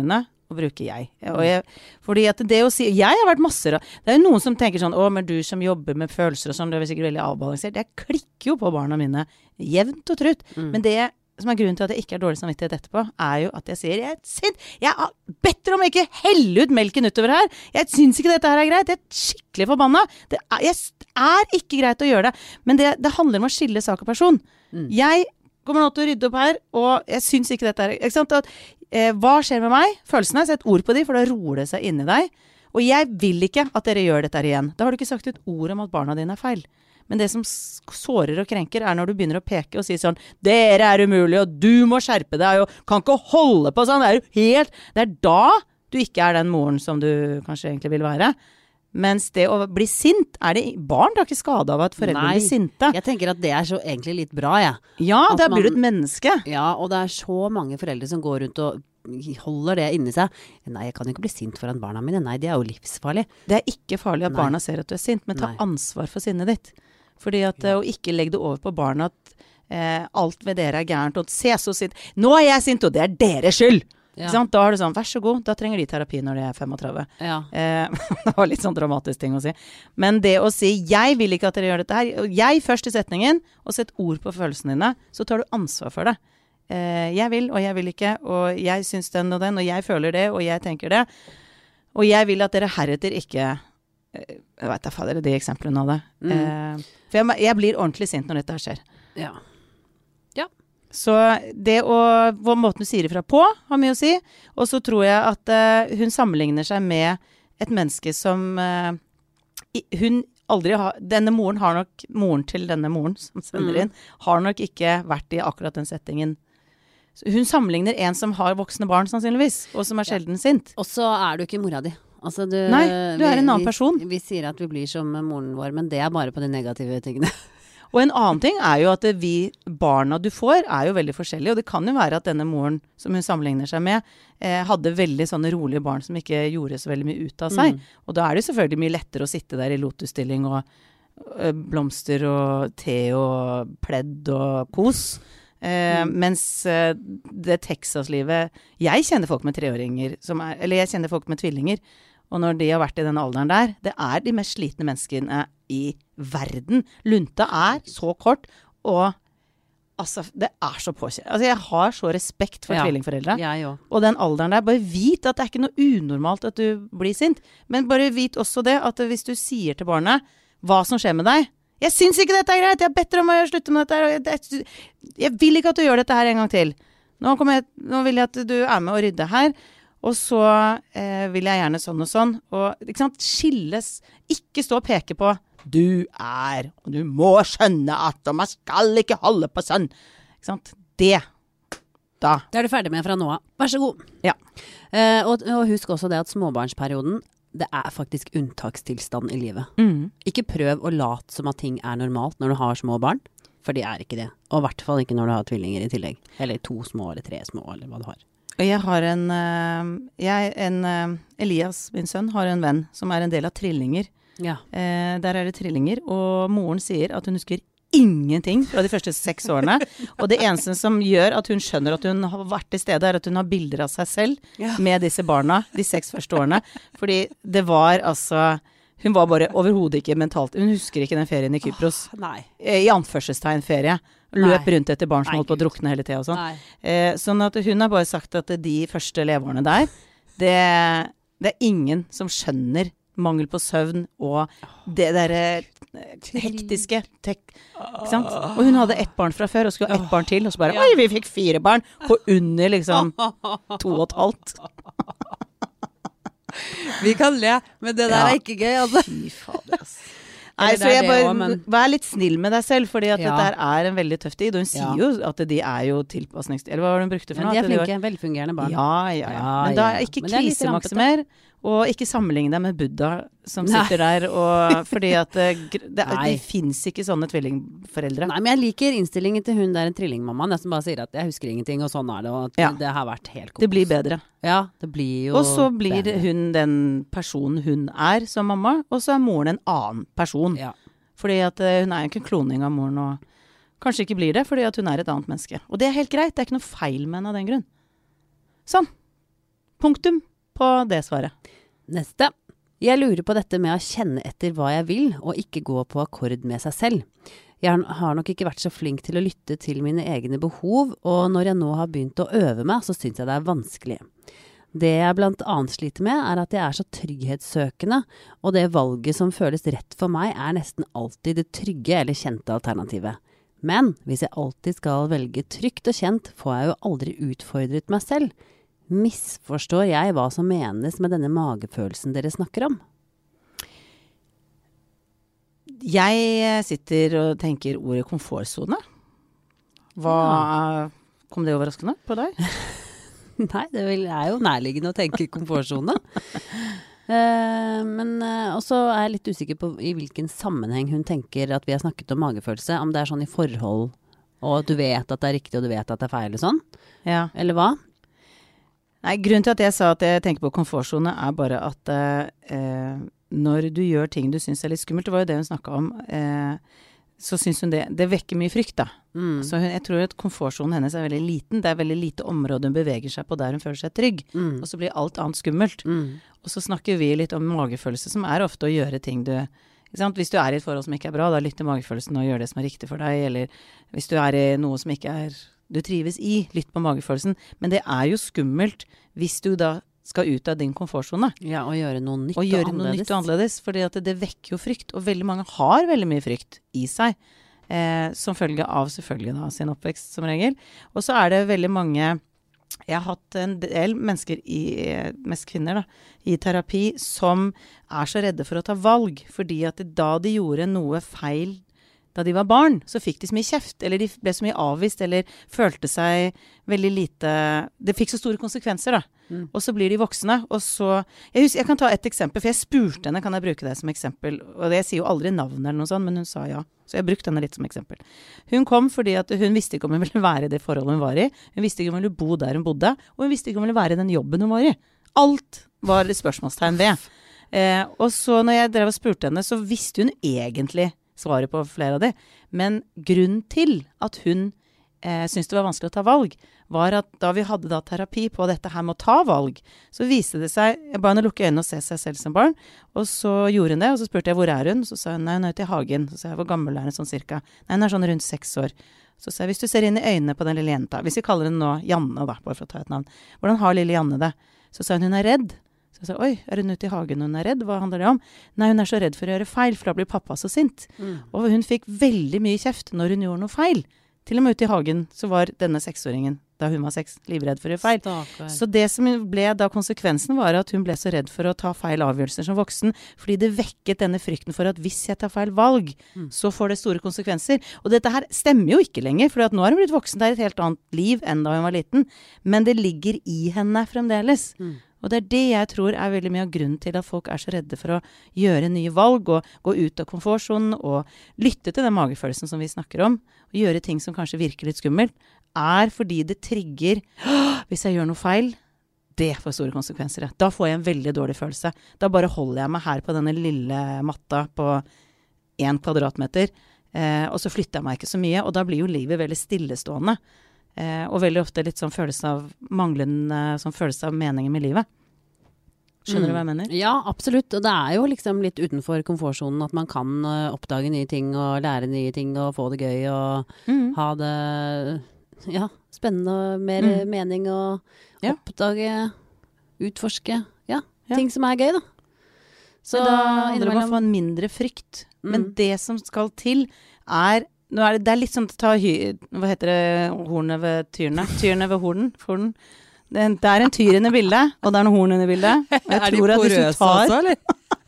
å bruke jeg. Fordi at det å si, jeg har vært masser av, det er jo noen som tenker sånn, men du som jobber med følelser og sånn, det er sikkert veldig avbalansert. Jeg klikker jo på barna mine, jevnt og trutt. Men det som er grunnen til at jeg ikke er dårlig samvittighet etterpå, er jo at jeg sier, jeg er sint, jeg har bedt om å ikke helle ut melken utover her, jeg synes ikke dette her er greit, jeg er skikkelig forbanna, det er ikke greit å gjøre det, men det handler om å skille sak og person. Jeg kommer nå til å rydde opp her, og jeg synes ikke dette er, ikke sant, hva skjer med meg? Følelsene, sett ord på de, for da roer det seg inni deg, og jeg vil ikke at dere gjør dette her igjen. Da har du ikke sagt et ord om at barna dine er feil. Men det som sårer og krenker er når du begynner å peke og si sånn, dere er umulig, og du må skjerpe deg, og kan ikke holde på sånn, det er da du ikke er den moren som du kanskje egentlig vil være. Mens det å bli sint, barn tar ikke skade av at foreldre blir sinte. Jeg tenker at det er så egentlig litt bra, ja. Ja, da blir du et menneske. Ja, og det er så mange foreldre som går rundt og holder det inni seg. Nei, jeg kan ikke bli sint foran barna mine. Nei, det er jo livsfarlig. Det er ikke farlig at barna ser at du er sint, men ta ansvar for sinnet ditt. Fordi at å ikke legge det over på barna at alt ved dere er gærent, og se så sint. Nå er jeg sint, og det er deres skyld! Ja. Da har du sånn, vær så god, da trenger de terapi når de er 35. Ja. Det var litt sånn dramatisk ting å si. Men det å si, jeg vil ikke at dere gjør dette her, og jeg først i setningen, og sett ord på følelsene dine, så tar du ansvar for det. Jeg vil, og jeg vil ikke, og jeg synes den og den, og jeg føler det, og jeg tenker det. Og jeg vil at dere heretter ikke... Jeg vet da fader, de eksemplene av det. For jeg blir ordentlig sint når dette skjer. Ja. Så det på måten du sier ifra på har mye å si. Og så tror jeg at hun sammenligner seg med et menneske som hun aldri har... Moren til denne moren som sender inn, har nok ikke vært i akkurat den settingen. Så hun sammenligner en som har voksne barn sannsynligvis, og som er sjelden sint. Og så er du ikke mora di. Altså Nei, du er en annen person. Vi sier at vi blir som moren vår, men det er bare på de negative tingene. Og en annen ting er jo at barna du får er jo veldig forskjellige, og det kan jo være at denne moren som hun sammenligner seg med, hadde veldig sånne rolige barn som ikke gjorde så veldig mye ut av seg. Og da er det selvfølgelig mye lettere å sitte der i lotusstilling og blomster og te og pledd og kos. Mens det Texas-livet, jeg kjenner folk med treåringer, eller jeg kjenner folk med tvillinger, og når de har vært i den alderen der, det er de mest slitne menneskene i verden. Lunta er så kort, og altså, det er så påkjent. Altså, jeg har så respekt for tvillingforeldre. Og den alderen der, bare vit at det er ikke noe unormalt at du blir sint, men bare vit også det, at hvis du sier til barnet hva som skjer med deg, jeg synes ikke dette er greit, jeg bedt om å slutte med dette, jeg vil ikke at du gjør dette her en gang til. Nå vil jeg at du er med og rydde her, og så vil jeg gjerne sånn og sånn. Og ikke sant, skilles, ikke stå og peke på, og du må skjønne at man skal ikke holde på sånn. Ikke sant, det er du ferdig med fra nå av. Vær så god. Ja. Og husk også det at småbarnsperioden, det er faktisk unntakstilstand i livet. Ikke prøv å late som at ting er normalt når du har små barn, for det er ikke det. Og i hvert fall ikke når du har tvillinger i tillegg. Eller 2 små, eller 3 små, eller hva du har. Og jeg har Elias, min sønn, har en venn som er en del av trillinger. Ja. Der er det trillinger, og moren sier at hun husker ingenting fra de første 6 årene. Og det eneste som gjør at hun skjønner at hun har vært til stede, er at hun har bilder av seg selv med disse barna de 6 første årene. Fordi det var altså... Hun var bare overhodet ikke mentalt. Hun husker ikke den ferien i Kypros. I anførselstegn ferie. Løp rundt etter barn som holdt på å drukne hele tiden og sånn. Sånn at hun har bare sagt at de første leveårene der, det er ingen som skjønner mangel på søvn og det der hektiske. Ikke sant? Og hun hadde 1 barn fra før og skulle ha 1 barn til, og så bare, oi, vi fikk 4 barn på under liksom 2,5. Vi kan le, men det der er ikke gøy, altså. Fy fader, altså. Nei, så jeg bare, vær litt snill med deg selv, fordi at dette her er en veldig tøff tid, og hun sier jo at de er jo tilpasningstid, eller hva var det hun brukte for noe? Men de er flinke, velfungerende barn. Men da ikke krisemaksimer, og ikke sammenligne deg med Buddha som sitter der, og fordi at det finnes ikke sånne tvillingforeldre. Nei, men jeg liker innstillingen til hun der en trillingmammaen, jeg som bare sier at jeg husker ingenting, og sånn er det, og at det har vært helt kokos. Det blir bedre. Ja, det blir jo og så blir hun den personen hun er som mamma, og så er moren en annen person. Ja. Fordi at hun er jo ikke en kloning av moren, og kanskje ikke blir det, fordi at hun er et annet menneske. Og det er helt greit, det er ikke noe feil med henne av den grunn. Sånn. Punktum. på det svaret. Neste. Jeg lurer på dette med å kjenne etter hva jeg vil, og ikke gå på akkord med seg selv. Jeg har nok ikke vært så flink til å lytte til mine egne behov, og når jeg nå har begynt å øve meg, så synes jeg det er vanskelig. Det jeg blant annet sliter med, er at jeg er så trygghetssøkende, og det valget som føles rett for meg er nesten alltid det trygge eller kjente alternativet. Men hvis jeg alltid skal velge trygt og kjent, får jeg jo aldri utfordret meg selv. Misforstår jeg hva som menes med denne magefølelsen dere snakker om? Jeg sitter og tenker ordet komfortzone. Kom det overraskende på deg? Nei, det er jo nærliggende å tenke komfortzone. Men også er jeg litt usikker på i hvilken sammenheng hun tenker at vi har snakket om magefølelse. Om det er sånn i forhold, og du vet at det er riktig og du vet at det er feil og sånn. Ja. Eller hva? Nei, grunnen til at jeg sa at jeg tenker på komfortzone er bare at når du gjør ting du synes er litt skummelt, det var jo det hun snakket om, så synes hun det vekker mye frykt da. Så jeg tror at komfortzonen hennes er veldig liten, det er veldig lite område hun beveger seg på der hun føler seg trygg, og så blir alt annet skummelt. Og så snakker vi litt om magefølelse, som er ofte å gjøre ting du, ikke sant? Hvis du er i et forhold som ikke er bra, da lytt til magefølelsen og gjør det som er riktig for deg, eller hvis du er i noe som ikke er du trives i, lytt på magefølelsen, men det er jo skummelt hvis du da skal ut av din komfortzone. Ja, og gjøre noe nytt og annerledes. Fordi at det vekker jo frykt, og veldig mange har veldig mye frykt i seg, som følge av selvfølgelig da, sin oppvekst som regel. Og så er det veldig mange, jeg har hatt en del mennesker, mest kvinner da, i terapi, som er så redde for å ta valg, fordi at da de gjorde noe feil, da de var barn, så fikk de så mye kjeft, eller de ble så mye avvist, eller følte seg veldig lite, det fikk så store konsekvenser da. Og så blir de voksne, og så, jeg kan ta et eksempel, for jeg spurte henne, kan jeg bruke det som eksempel, og jeg sier jo aldri navn eller noe sånt, men hun sa ja, så jeg brukte henne litt som eksempel. Hun kom fordi at hun visste ikke om hun ville være i det forholdet hun var i, hun visste ikke om hun ville bo der hun bodde, og hun visste ikke om hun ville være i den jobben hun var i. Alt var et spørsmålstegn ved. Og så når jeg drev og spurte henne, så visste hun egentlig svaret på flere av det. Men grunnen til at hun syntes det var vanskelig å ta valg, var at da vi hadde da terapi på dette her med å ta valg, så viste det seg, jeg ba henne lukke øynene og se seg selv som barn, og så gjorde hun det, og så spurte jeg hvor er hun, så sa hun nei, hun er ute i hagen, så sa jeg hvor gammel er hun sånn cirka, nei, hun er sånn rundt 6 år, så sa jeg hvis du ser inn i øynene på den lille jenta, hvis vi kaller henne nå Janne da, bare for å ta et navn, hvordan har lille Janne det? Så sa hun er redd. Så jeg sa, oi, er hun ute i hagen og hun er redd? Hva handler det om? Nei, hun er så redd for å gjøre feil, for da blir pappa så sint. Og hun fikk veldig mye kjeft når hun gjorde noe feil. Til og med ute i hagen så var denne 6-åringen, da hun var 6, livredd for å gjøre feil. Stakker. Så det som ble da konsekvensen var at hun ble så redd for å ta feil avgjørelser som voksen, fordi det vekket denne frykten for at hvis jeg tar feil valg, så får det store konsekvenser. Og dette her stemmer jo ikke lenger, for nå har hun blitt voksen, det er et helt annet liv enn da hun var liten, men det ligger i henne fremdeles. Og det er det jeg tror er veldig mye av grunnen til at folk er så redde for å gjøre nye valg og gå ut av komfortzonen og lytte til den magefølelsen som vi snakker om, og gjøre ting som kanskje virker litt skummelt, er fordi det trigger, hvis jeg gjør noe feil, det får store konsekvenser. Da får jeg en veldig dårlig følelse. Da bare holder jeg meg her på denne lille matta på 1 kvadratmeter, og så flytter jeg meg ikke så mye, og da blir jo livet veldig stillestående. Og veldig ofte litt sånn følelse av manglende, sånn følelse av meningen med livet. Skjønner du hva jeg mener? Ja, absolutt. Og det er jo liksom litt utenfor komfortzonen at man kan oppdage nye ting og lære nye ting og få det gøy og ha det spennende, mer mening og oppdage, utforske, ting som er gøy da. Så da handler det om å få en mindre frykt. Men det som skal til er det er litt sånn å ta hva heter det, hornet ved tyrene? Tyrene ved hornen? Det er en tyr inne i bildet, og det er noen horn inne i bildet. Er de porøse også, eller?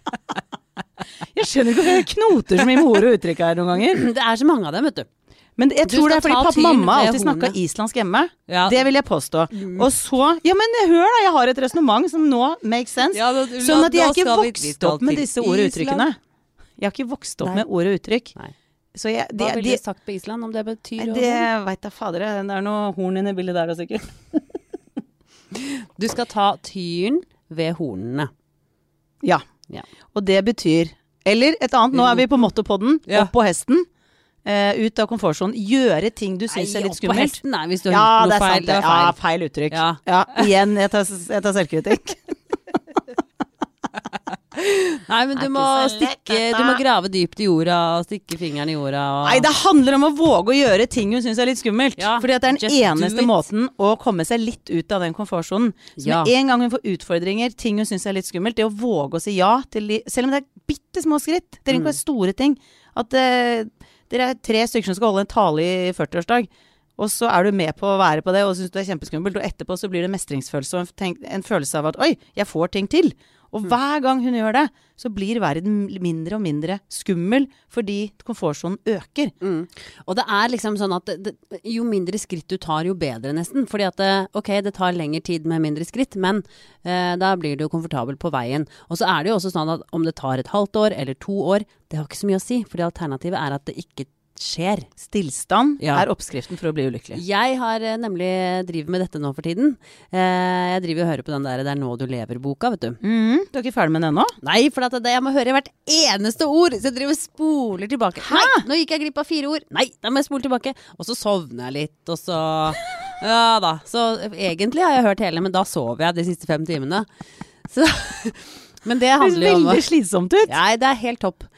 Jeg skjønner ikke hvorfor jeg knoter så mye med ord og uttrykk her noen ganger. Det er så mange av dem, vet du. Men jeg tror det er fordi pappa og mamma alltid snakket islandsk hjemme. Ja. Det vil jeg påstå. Og så, men hør da, jeg har et resonemang som nå makes sense. Ja, sånn at jeg har ikke vokst opp med disse ord og uttrykkene. Jeg har ikke vokst opp med ord og uttrykk. Nei. Hva ville du sagt på Island om det betyr? Det vet jeg fader, det er noe horn inne i bildet der også, sikkert. Du skal ta tyren ved hornene. Ja. Og det betyr, eller et annet, nå er vi på mottopodden, opp på hesten, ut av komfortzonen, gjøre ting du synes er litt skummelt. Opp på hesten, nei, hvis du har gjort noe feil. Ja, feil uttrykk. Ja, igjen, jeg tar selvkritikk. Nei, men du må grave dypt i jorda og stikke fingeren i jorda. Nei, det handler om å våge å gjøre ting hun synes er litt skummelt. Ja, fordi at det er den eneste måten å komme seg litt ut av den komfortsonen. Så med en gang hun får utfordringer, ting hun synes er litt skummelt, det å våge å si ja til selv om det er bitte små skritt. Det er ikke bare store ting. At dere er 3 stykker som skal holde en tale i 40-årsdag. Og så er du med på å være på det, og synes du er kjempeskummelt. Og etterpå så blir det mestringsfølelse og en følelse av at oi, jeg får ting til. Og hver gang hun gjør det, så blir verden mindre og mindre skummel, fordi komfortsonen øker. Og det er liksom sånn at jo mindre skritt du tar, jo bedre nesten. Fordi at det tar lengre tid med mindre skritt, men da blir du jo komfortabel på veien. Og så er det jo også sånn at om det tar et halvt år eller 2 år, det har ikke så mye å si. Fordi alternativet er at det ikke skjer. Stillstand er oppskriften for å bli ulykkelig. Jeg har nemlig driver med dette nå for tiden. Jeg driver og hører på den der Det er nå du lever-boka, vet du. Du er ikke ferdig med den ennå? Nei, for jeg må høre hvert eneste ord. Så jeg driver og spoler tilbake. Hæ? Nei, nå gikk jeg glipp av 4 ord. Nei, da må jeg spole tilbake. Og så sovner jeg litt, og så ja da. Så egentlig har jeg hørt hele, men da sover jeg de siste 5 timene. Så men det handler jo om veldig slitsomt ut. Ja, det er helt topp.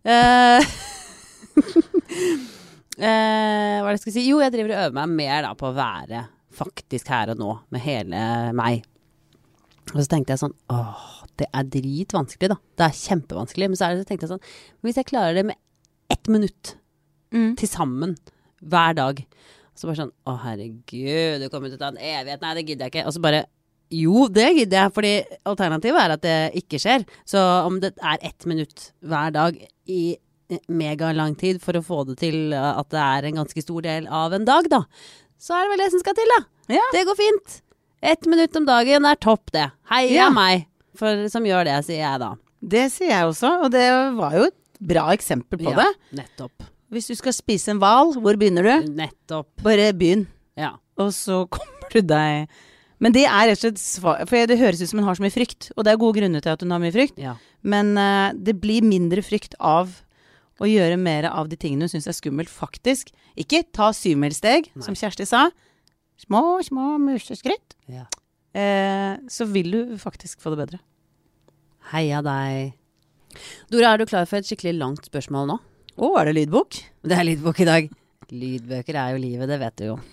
Hva er det jeg skal si? Jo, jeg driver og øver meg mer da på å være faktisk her og nå med hele meg. Og så tenkte jeg sånn, det er dritvanskelig da. Det er kjempevanskelig. Men så tenkte jeg sånn, hvis jeg klarer det med 1 minutt til sammen hver dag, så bare sånn, herregud, det kommer til å ta en evighet. Nei, det gidder jeg ikke. Og så bare, jo, det gidder jeg, fordi alternativet er at det ikke skjer. Så om det er 1 minutt hver dag i mega lang tid for å få det til at det er en ganske stor del av en dag da, så er det vel det som skal til da. Ja. Det går fint. 1 minutt om dagen er topp det. Heia meg, som gjør det, sier jeg da. Det sier jeg også, og det var jo et bra eksempel på det. Nettopp. Hvis du skal spise en hval, hvor begynner du? Nettopp. Bare begynn. Ja. Og så kommer du deg. Men det er rett og slett for det høres ut som hun har så mye frykt, og det er gode grunner til at hun har mye frykt. Ja. Men det blir mindre frykt av å gjøre mer av de tingene hun synes er skummelt, faktisk. Ikke ta 7-milssteg, som Kjersti sa. Små museskritt. Ja. Så vil du faktisk få det bedre. Heia deg. Dora, er du klar for et skikkelig langt spørsmål nå? Er det lydbok? Det er lydbok i dag. Lydbøker er jo livet, det vet du jo.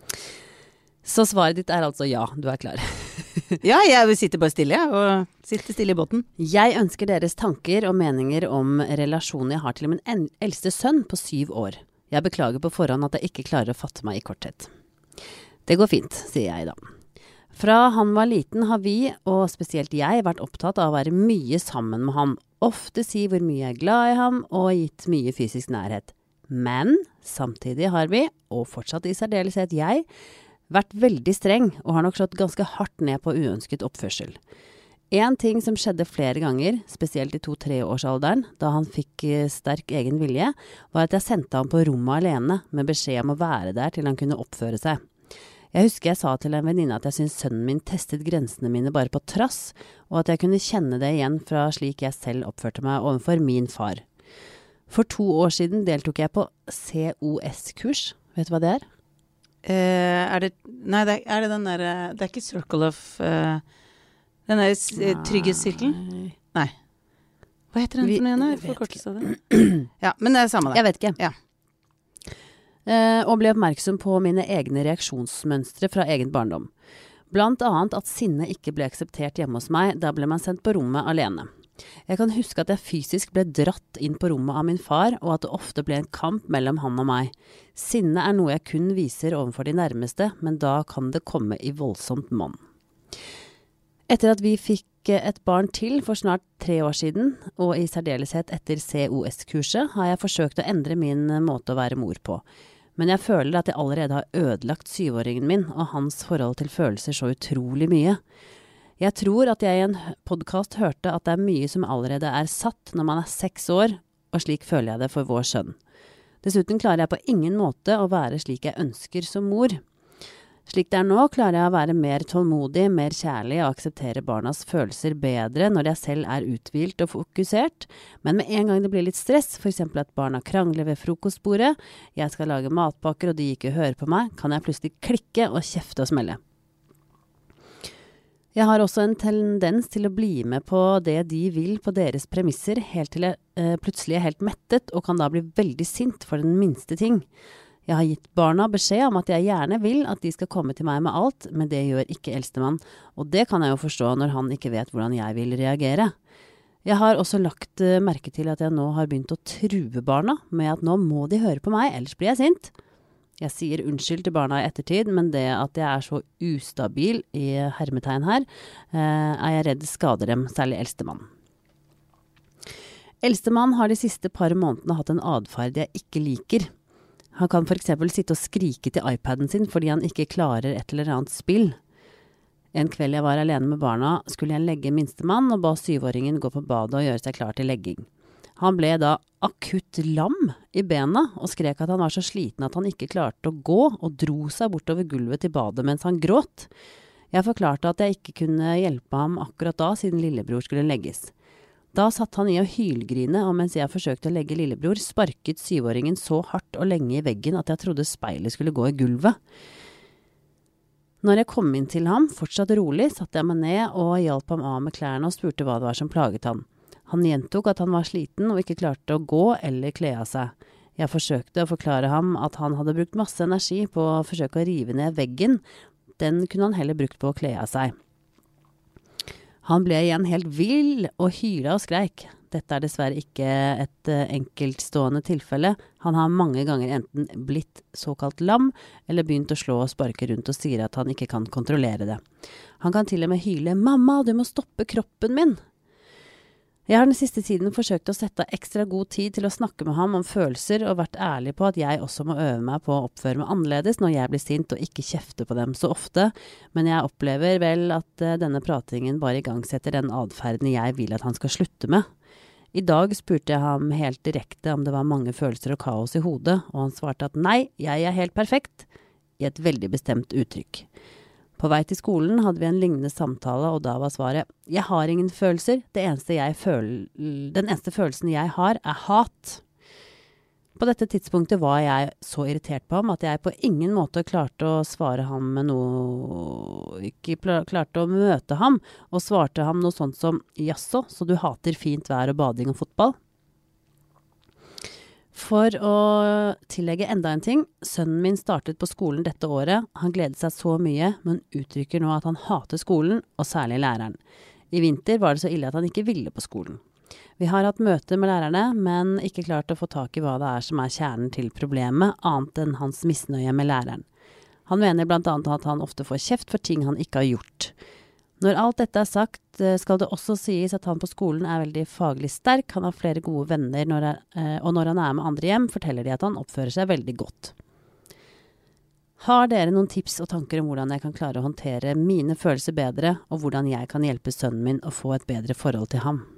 Så svaret ditt er altså ja, du er klar. Ja, jeg sitter bare stille, og sitter stille i båten. Jeg ønsker deres tanker og meninger om relasjonen jeg har til min eldste sønn på 7 år. Jeg beklager på forhånd at jeg ikke klarer å fatte meg i korthet. Det går fint, sier jeg da. Fra han var liten har vi, og spesielt jeg, vært opptatt av å være mye sammen med han. Ofte si hvor mye jeg er glad i ham, og gitt mye fysisk nærhet. Men samtidig har vi, og fortsatt i særdeleshet jeg, vært veldig streng og har nok slått ganske hardt ned på uønsket oppførsel. En ting som skjedde flere ganger, spesielt i 2-3-årsalderen, da han fikk sterk egen vilje, var at jeg sendte ham på rommet alene med beskjed om å være der til han kunne oppføre seg. Jeg husker jeg sa til en venninne at jeg syntes sønnen min testet grensene mine bare på trass, og at jeg kunne kjenne det igjen fra slik jeg selv oppførte meg overfor min far. For 2 år siden deltok jeg på COS-kurs. Vet du hva det er? Er det den der, det er ikke Circle of den der trygghetssirkelen? Nei. Hva heter den for noe igjen? Forkortelse av det. Ja, men det er samme det. Jeg vet ikke. Ja. Og ble oppmerksom på mine egne reaksjonsmønstre fra egen barndom. Blant annet at sinne ikke ble akseptert hjemme hos meg, da ble man sendt på rommet alene. Jeg kan huske at jeg fysisk ble dratt inn på rommet av min far, og at det ofte ble en kamp mellom han og meg. Sinne er noe jeg kun viser overfor de nærmeste, men da kan det komme i voldsomt monn. Etter at vi fikk et barn til for snart 3 år siden, og i særdeleshet etter COS-kurset, har jeg forsøkt å endre min måte å være mor på. Men jeg føler at jeg allerede har ødelagt 7-åringen min, og hans forhold til følelser så utrolig mye. Jeg tror at jeg i en podcast hørte at det er mye som allerede er satt når man er 6 år, og slik føler jeg det for vår sønn. Dessuten klarer jeg på ingen måte å være slik jeg ønsker som mor. Slik det er nå, klarer jeg å være mer tålmodig, mer kjærlig og akseptere barnas følelser bedre når jeg selv er uthvilt og fokusert, men med en gang det blir litt stress, for eksempel at barna krangler ved frokostbordet, jeg skal lage matpakker og de ikke hører på meg, kan jeg plutselig klikke og kjefte og smelle. Jeg har også en tendens til å bli med på det de vil på deres premisser, helt til jeg plutselig er helt mettet, og kan da bli veldig sint for den minste ting. Jeg har gitt barna beskjed om at jeg gjerne vil at de skal komme til meg med alt, men det gjør ikke eldstemann, og det kan jeg jo forstå når han ikke vet hvordan jeg vil reagere. Jeg har også lagt merke til at jeg nå har begynt å true barna med at nå må de høre på meg, ellers blir jeg sint. Jeg sier unnskyld til barna i ettertid, men det at jeg er så ustabil i hermetegn her, er jeg redd skader dem, særlig eldstemann. Eldstemann har de siste par månedene hatt en adferd jeg ikke liker. Han kan for eksempel sitte og skrike til iPaden sin fordi han ikke klarer et eller annet spill. En kveld jeg var alene med barna, skulle jeg legge minstemann og ba 7-åringen gå på badet og gjøre seg klar til legging. Han ble da akutt lam i bena og skrek at han var så sliten at han ikke klarte å gå og dro seg bortover gulvet til badet mens han gråt. Jeg forklarte at jeg ikke kunne hjelpe ham akkurat da siden lillebror skulle legges. Da satt han i å hylgrine, og mens jeg forsøkte å legge lillebror, sparket 7-åringen så hardt og lenge i veggen at jeg trodde speilet skulle gå i gulvet. Når jeg kom inn til ham, fortsatt rolig, satte jeg meg ned og hjalp ham av med klærne og spurte hva det var som plaget han. Han gjentok at han var sliten og ikke klarte å gå eller kle av seg. Jeg forsøkte å forklare ham at han hadde brukt masse energi på å forsøke å rive ned veggen. Den kunne han heller brukt på å kle av seg. Han ble igjen helt vill og hyla og skreik. Dette er dessverre ikke et enkeltstående tilfelle. Han har mange ganger enten blitt såkalt lam, eller begynt å slå og sparke rundt og sier at han ikke kan kontrollere det. Han kan til og med hyle, «Mamma, du må stoppe kroppen min!» Jeg har den siste tiden forsøkt å sette ekstra god tid til å snakke med ham om følelser og vært ærlig på at jeg også må øve meg på å oppføre meg annerledes når jeg blir sint og ikke kjefte på dem så ofte, men jeg opplever vel at denne pratingen bare igangsetter den adferden jeg vil at han skal slutte med. I dag spurte jeg ham helt direkte om det var mange følelser og kaos i hodet, og han svarte at nei, jeg er helt perfekt, i et veldig bestemt uttrykk. På vei til skolen hadde vi en lignende samtale, og da var svaret, jeg har ingen følelser, den eneste følelsen jeg har er hat. På dette tidspunktet var jeg så irritert på ham at jeg på ingen måte klarte å svare ham med noe, ikke klarte å møte ham, og svarte ham noe sånt som, jaså, så du hater fint vær og bading og fotball? For å tillegge enda en ting, sønnen min startet på skolen dette året. Han gledet seg så mye, men uttrykker nå at han hater skolen, og særlig læreren. I vinter var det så ille at han ikke ville på skolen. Vi har hatt møter med lærerne, men ikke klart å få tak i hva det er som er kjernen til problemet, annet enn hans misnøye med læreren. Han mener blant annet at han ofte får kjeft for ting han ikke har gjort. Når alt dette er sagt, skal det også sies at han på skolen er veldig faglig sterk, han har flere gode venner, og når han er med andre hjem, forteller de at han oppfører seg veldig godt. Har dere noen tips og tanker om hvordan jeg kan klare å håndtere mine følelser bedre, og hvordan jeg kan hjelpe sønnen min å få et bedre forhold til ham?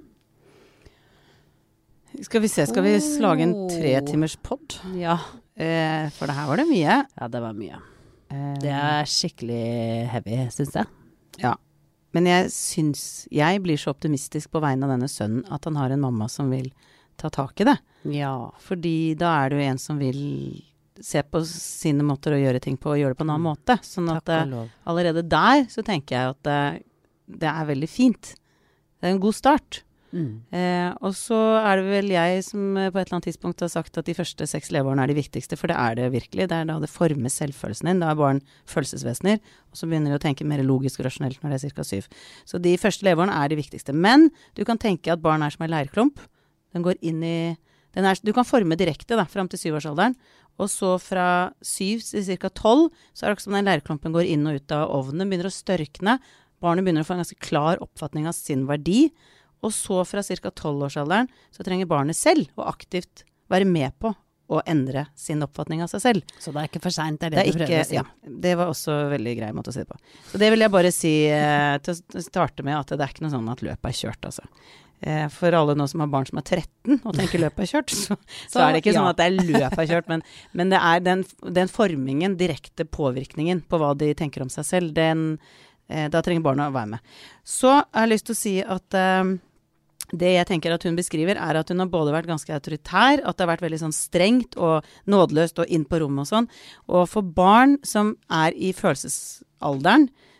Skal vi lage en 3-timers podd? Ja. For det her var det mye. Ja, det var mye. Det er skikkelig heavy, synes jeg. Ja. Men jeg blir så optimistisk på vegne av denne sønnen at han har en mamma som vil ta tak i det. Ja. Fordi da er det jo en som vil se på sine måter å gjøre ting på og gjøre det på en annen måte. Sånn at allerede der så tenker jeg at det er veldig fint. Det er en god start. Og så er det vel jeg som på et eller annet tidspunkt har sagt at de første 6 leveårene er de viktigste, for det er det virkelig. Det er da det former selvfølelsen din. Da er barn følelsesvesener, og så begynner de å tenke mer logisk og rasjonelt når det er ca. 7. Så de første leveårene er de viktigste. Men du kan tenke at barn er som en leirklump. Den går inn i... du kan forme direkte da, frem til 7-årsalderen, og så fra 7 til ca. 12, så er det også som den leirklumpen går inn og ut av ovnen, begynner å størkne. Barnet begynner å få en ganske klar oppfatning av sin verdi, og så fra ca. 12-årsalderen så trenger barnet selv å aktivt være med på å endre sin oppfatning av seg selv. Så det er ikke for sent, det er det du prøver å si. Ja, det var også veldig grei måte å si det på. Så det vil jeg bare si til å starte med, at det er ikke noe sånn at løpet er kjørt, altså. For alle nå som har barn som er 13 og tenker løpet er kjørt, så er det ikke sånn at det er løpet er kjørt, men det er den formingen, direkte påvirkningen på hva de tenker om seg selv, da trenger barna å være med. Så har jeg lyst til å si at det jeg tenker at hun beskriver er at hun har både vært ganske autoritær, at det har vært veldig sånn strengt og nådeløst og inn på rommet og sånn. Og for barn som er i følelsesalderen,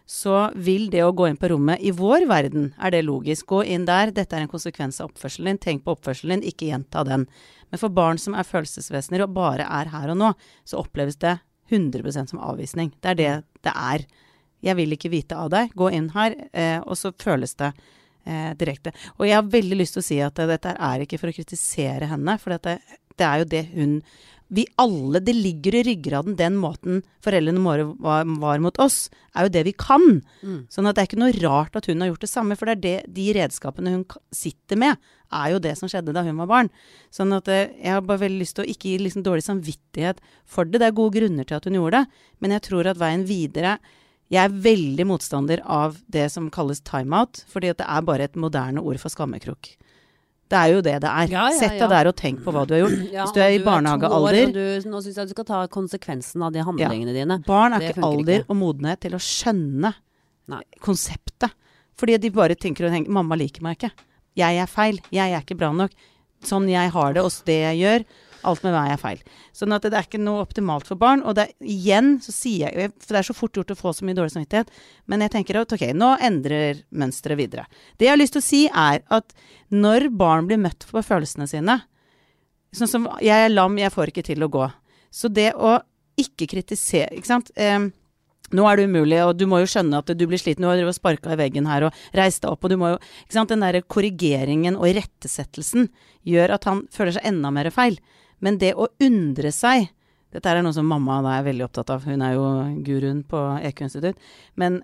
så vil det å gå inn på rommet i vår verden, det logisk. Gå inn der, dette en konsekvens av oppførselen din, tenk på oppførselen din, ikke gjenta den. Men for barn som følelsesvesener og bare her og nå, så oppleves det 100% som avvisning. Det det det. Jeg vil ikke vite av deg, gå inn her, og så føles det direkte. Og jeg har veldig lyst til å si at dette ikke for å kritisere henne, for det jo det hun vi alle, det ligger i ryggraden den måten foreldrene våre var mot oss, jo det vi kan. Sånn at det ikke noe rart at hun har gjort det samme, for det de redskapene hun sitter med, jo det som skjedde da hun var barn. Sånn at jeg har bare veldig lyst til å ikke gi liksom dårlig samvittighet for det. Det gode grunner til at hun gjorde det, men jeg tror at veien videre, jeg veldig motstander av det som kalles timeout, fordi at det bare et moderne ord for skammekrok. Det jo det det Sett deg der og tenk på hva du har gjort. Hvis du i barnehagealder. Nå synes jeg du skal ta konsekvensen av de handlingene dine. Barn ikke alder og modenhet til å skjønne konseptet. Fordi de bare tenker, mamma liker meg ikke. Jeg feil. Jeg ikke bra nok. Sånn jeg har det, og det jeg gjør. Alt med meg feil. Sånn at det ikke noe optimalt for barn. Og igjen så sier jeg, for det så fort gjort å få så mye dårlig samvittighet, men jeg tenker at ok, nå endrer mønstret videre. Det jeg har lyst til å si at når barn blir møtt på følelsene sine, sånn som jeg lam, jeg får ikke til å gå. Så det å ikke kritisere, ikke sant? Nå det umulig, og du må jo skjønne at du blir sliten, og du har sparket i veggen her, og reist deg opp, og du må jo, ikke sant? Den der korrigeringen og rettesettelsen gjør at han føler seg enda mer feil. Men det å undre seg, dette noe som mamma veldig opptatt av, hun jo guruen på EQ-institutt, men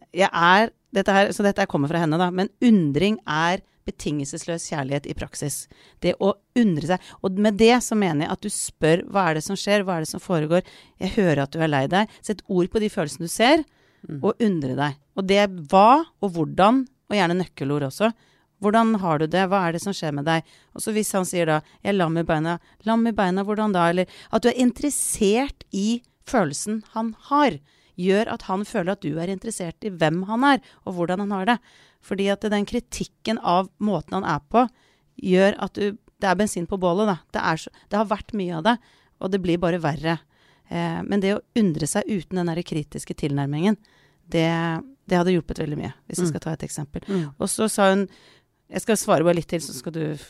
så dette kommer fra henne da, men undring betingelsesløs kjærlighet i praksis. Det å undre seg, og med det så mener jeg at du spør, hva det som skjer, hva det som foregår, jeg hører at du lei deg, sett ord på de følelsene du ser, og undre deg. Og det hva og hvordan, og gjerne nøkkelord også, hvordan har du det? Hva det som skjer med deg? Og så hvis han sier da, jeg lam i beina, hvordan da? Eller at du interessert i følelsen han har, gjør at han føler at du interessert i hvem han og hvordan han har det. Fordi at den kritikken av måten han på, gjør at det bensin på bålet da. Det har vært mye av det, og det blir bare verre. Men det å undre seg uten den der kritiske tilnærmingen, det hadde hjulpet veldig mye, hvis jeg skal ta et eksempel. Og så sa hun, jeg skal svare bare litt til, så skal du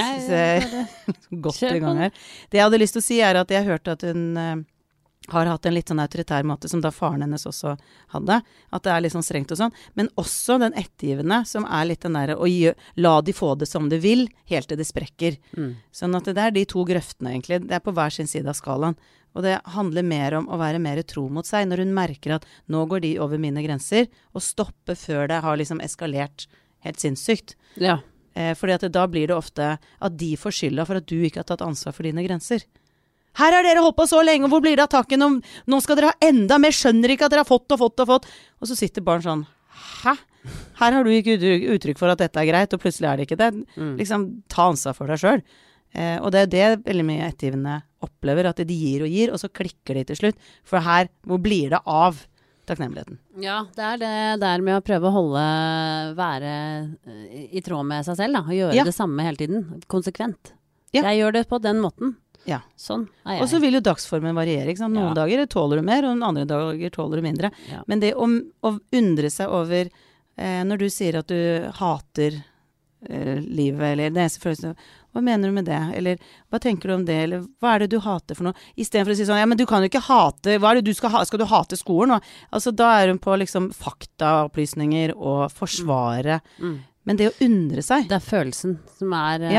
godt i gang her. Det jeg hadde lyst til å si at jeg hørte at hun har hatt en litt sånn autoritær måte, som da faren hennes også hadde, at det litt sånn strengt og sånn, men også den ettergivende, som litt den der, å la de få det som de vil, helt til det sprekker. Sånn at det de to grøftene egentlig, det på hver sin side av skalaen, og det handler mer om å være mer tro mot seg, når hun merker at nå går de over mine grenser, og stoppe før det har liksom eskalert helt sinnssykt. Ja. Fordi at da blir det ofte at de får skylda for at du ikke har tatt ansvar for dine grenser. Her har dere holdt på så lenge, og hvor blir det attakken? Nå skal dere ha enda mer, skjønner ikke at dere har fått og fått og fått. Og så sitter barn sånn, hæ? Her har du ikke uttrykk for at dette greit, og plutselig det ikke det. Liksom, ta ansvar for deg selv. Og det det veldig mye ettergivende opplever, at de gir og gir, og så klikker de til slutt. For her, hvor blir det av takknemligheten? Ja, det det der med å prøve å være i tråd med seg selv, da, og gjøre det samme hele tiden, konsekvent. Ja. Jeg gjør det på den måten. Ja. Sånn jeg. Og så vil jo dagsformen variere, ikke sant? Noen dager tåler du mer, og andre dager tåler du mindre. Ja. Men det å undre seg over, når du sier at du hater livet, eller det selvfølgelig, hva mener du med det? Eller hva tenker du om det? Eller hva det du hater for noe? I stedet for å si sånn, ja, men du kan jo ikke hate, hva det du skal ha? Skal du hate skolen? Og, altså, da hun på liksom faktaopplysninger og forsvare. Men det å undre seg. Det følelsen som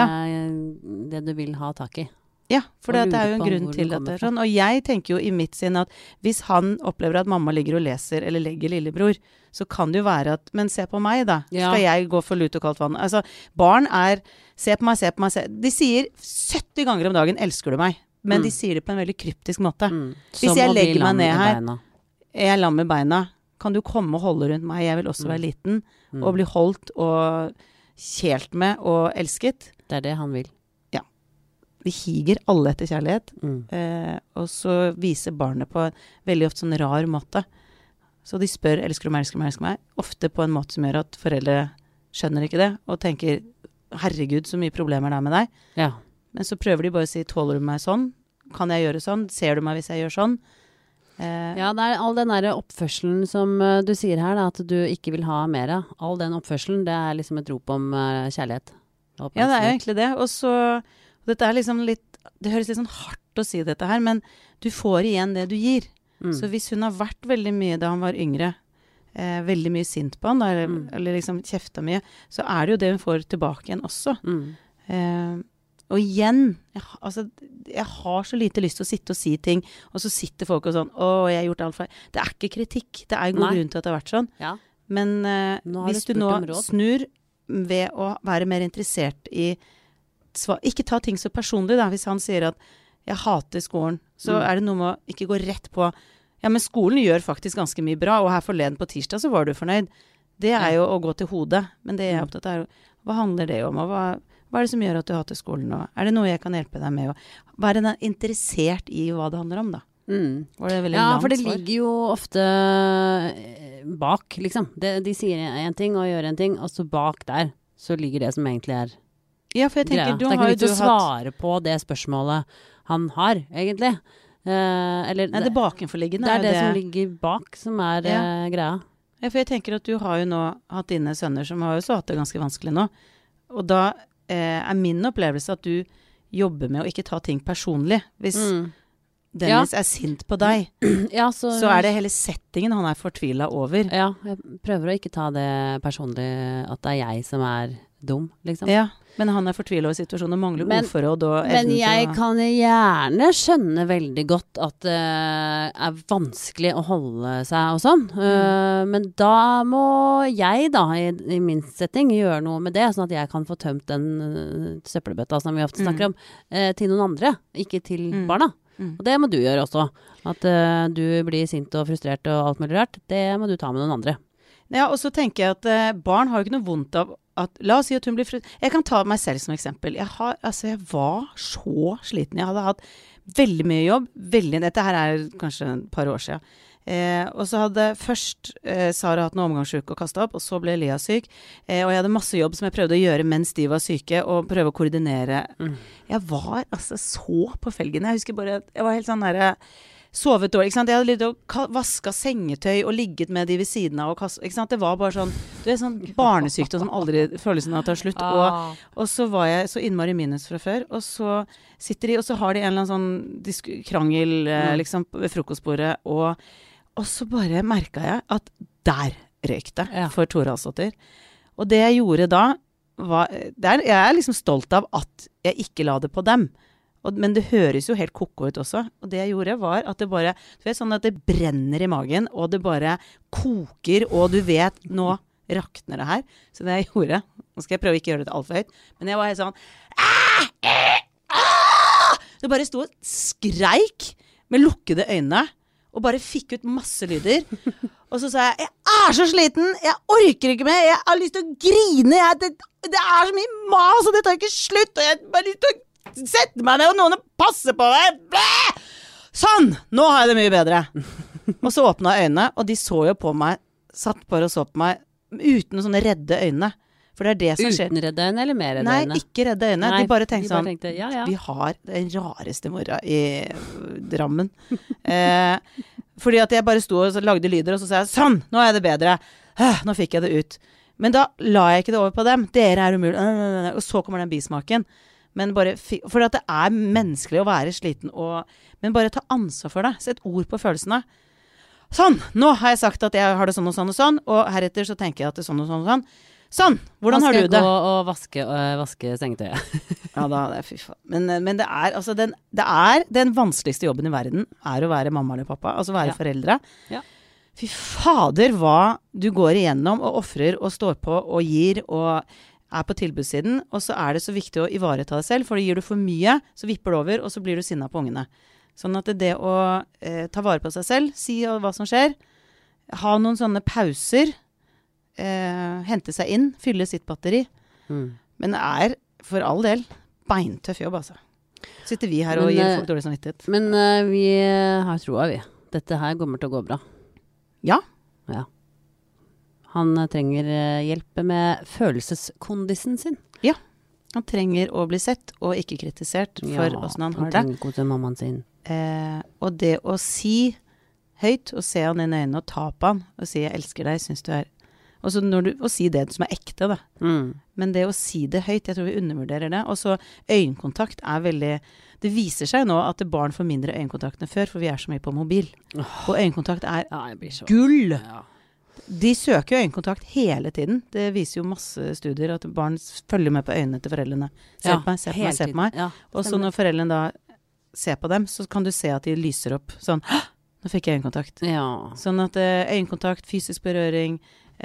det du vil ha tak i. Ja, for det jo en grunn til at det sånn. Og jeg tenker jo i mitt sinn at hvis han opplever at mamma ligger og leser eller legger lillebror, så kan det jo være at, men se på meg da, skal jeg gå for lut og kaldt vann? Altså, barn se på meg, se på meg, de sier 70 ganger om dagen, elsker du meg? Men de sier det på en veldig kryptisk måte. Hvis jeg legger meg ned her, jeg lammer beina, kan du komme og holde rundt meg? Jeg vil også være liten, og bli holdt og kjelt med og elsket. Det det han vil. Vi higer alle etter kjærlighet, og så viser barnet på en veldig ofte sånn rar måte. Så de spør, elsker du meg, elsker du meg, elsker du meg? Ofte på en måte som gjør at foreldre skjønner ikke det, og tenker, herregud, så mye problemer det med deg. Men så prøver de bare å si, tåler du meg sånn? Kan jeg gjøre sånn? Ser du meg hvis jeg gjør sånn? Ja, det all den der oppførselen som du sier her, da, at du ikke vil ha mer av. All den oppførselen, det liksom et rop om kjærlighet. Ja, det jo egentlig det. Og så, dette liksom litt, det høres litt sånn hardt å si dette her, men du får igjen det du gir. Så hvis hun har vært veldig mye da han var yngre, veldig mye sint på han, da, eller liksom kjefta mye, så det jo det hun får tilbake igjen også. Og igjen, jeg har så lite lyst til å sitte og si ting, og så sitter folk og sånn, jeg har gjort alt feil. Det ikke kritikk, det god grunn til at det har vært sånn. Ja. Men hvis du nå snur ved å være mer interessert i, ikke ta ting så personlig da, hvis han sier at jeg hater skolen, så det noe med å ikke gå rett på, ja, men skolen gjør faktisk ganske mye bra, og her forleden på tirsdag så var du fornøyd. Det jo å gå til hodet, men det jeg opptatt av hva handler det om, og hva det som gjør at du hater skolen nå? Det noe jeg kan hjelpe deg med? Være interessert i hva det handler om, da? Var det veldig langt for det ligger jo ofte bak, liksom. De sier en ting og gjør en ting, og så bak der, så ligger det som egentlig ja, for jeg tenker, greia. Det ikke litt å svare på det spørsmålet han har, egentlig. Eller, nei, det bakenforliggende det det som ligger bak som greia. Ja, for jeg tenker at du har jo nå hatt dine sønner som har jo så hatt det ganske vanskelig nå. Og da min opplevelse at du jobber med å ikke ta ting personlig. Hvis Dennis sint på deg, ja, så det hele settingen han fortvilet over. Ja, jeg prøver å ikke ta det personlig at det jeg som dum, liksom. Ja, men han fortvilet over situasjonen og mangler ordforråd og evnen til å... Men jeg kan gjerne skjønne veldig godt at det vanskelig å holde seg og sånn. Men da må jeg da, i min setting, gjøre noe med det, sånn at jeg kan få tømt den søppelbøtta som vi ofte snakker om, til noen andre, ikke til barna. Og det må du gjøre også. At du blir sint og frustrert og alt mulig rart, det må du ta med noen andre. Ja, og så tenker jeg at barn har jo ikke noe vondt av la oss si at hun blir frustrert. Jeg kan ta meg selv som eksempel. Jeg var så sliten. Jeg hadde hatt veldig mye jobb. Dette her kanskje et par år siden. Og så hadde først Sara hatt en omgangssyke og kastet opp, og så ble Lia syk. Og jeg hadde masse jobb som jeg prøvde å gjøre mens de var syke, og prøve å koordinere. Jeg var så på felgen. Jeg husker bare, jeg var helt sånn der... sovet dårlig, ikke sant? Jeg hadde litt å vaske sengetøy og ligget med de ved siden av, ikke sant? Det var bare sånn, sånn barnesykdom som aldri følelsen av å ta slutt, og så var jeg så innmari minus fra før, og så sitter de, og så har de en eller annen sånn krangel, liksom, ved frokostbordet, og så bare merket jeg at der røyk det for Tore Alsåtter. Og det jeg gjorde da, jeg liksom stolt av at jeg ikke la det på dem. Men det høres jo helt koko ut også. Og det jeg gjorde var at det bare, du vet sånn at det brenner i magen, og det bare koker, og du vet, nå rakner det her. Så det jeg gjorde, nå skal jeg prøve ikke å gjøre det alt for høyt, men jeg var helt sånn, det bare stod skreik med lukkede øyne, og bare fikk ut masse lyder. Og så sa jeg så sliten, jeg orker ikke mer, jeg har lyst til å grine, det så mye mas, og det tar ikke slutt, og jeg bare lyst til å sette meg ned, og noen passer på meg. Blæh! Sånn! Nå har jeg det mye bedre. Og så åpnet jeg øynene, og de så jo på meg, satt bare og så på meg, uten sånne redde øyne. For det det som skjer. Uten redde øyne, eller mer redde øyne? Nei, ikke redde øyne. Nei, de bare tenkte sånn, ja. Vi har den rareste mora i Drammen. Fordi at jeg bare stod og lagde lyder, og så sa jeg, sånn, nå er jeg det bedre. Nå fikk jeg det ut. Men da la jeg ikke det over på dem. Dere umulig. Og så kommer den bismaken. Men bare, for at det menneskelig å være sliten, men bare ta ansvar for det. Sett ord på følelsene. Sånn, nå har jeg sagt at jeg har det sånn og sånn og sånn, og heretter så tenker jeg at det er sånn og sånn og sånn. Sånn, hvordan har du det? Nå skal jeg gå og vaske sengetøyet. Ja da, det fy faen. Men det altså, den vanskeligste jobben i verden å være mamma eller pappa, altså være foreldre. Ja. Fy fader, hva du går igjennom og offrer og står på og gir og på tilbudssiden, og så det så viktig å ivareta deg selv, for gir du for mye, så vipper det over, og så blir du sinnet på ungene. Sånn at det å ta vare på seg selv, si hva som skjer, ha noen sånne pauser, hente seg inn, fylle sitt batteri. Men det for all del beintøff jobb, altså. Sitter vi her og gir folk dårlig samvittighet. Men vi har troa, vi. Dette her kommer til å gå bra. Ja. Ja. Han trenger hjelp med følelseskondisen sin. Ja, han trenger å bli sett og ikke kritisert for hvordan han har det. Han trenger kose mammaen sin. Og det å si høyt, og se han inn i øynene og ta på han, og si 'jeg elsker deg, synes du er'. Og så og si det som er ekte, da. Men det å si det høyt, jeg tror vi undervurderer det. Og så øyekontakt er veldig... Det viser seg nå at barn får mindre øyekontakt enn før, for vi er så mye på mobil. Og øyekontakt er gull! Ja. De søker jo øyekontakt hele tiden. Det viser jo masse studier at barn følger med på øynene til foreldrene. Se på meg. Ja, og så når foreldrene da ser på dem, så kan du se at de lyser opp. Sånn, nå fikk jeg øyekontakt. Ja. Sånn at øyekontakt, fysisk berøring,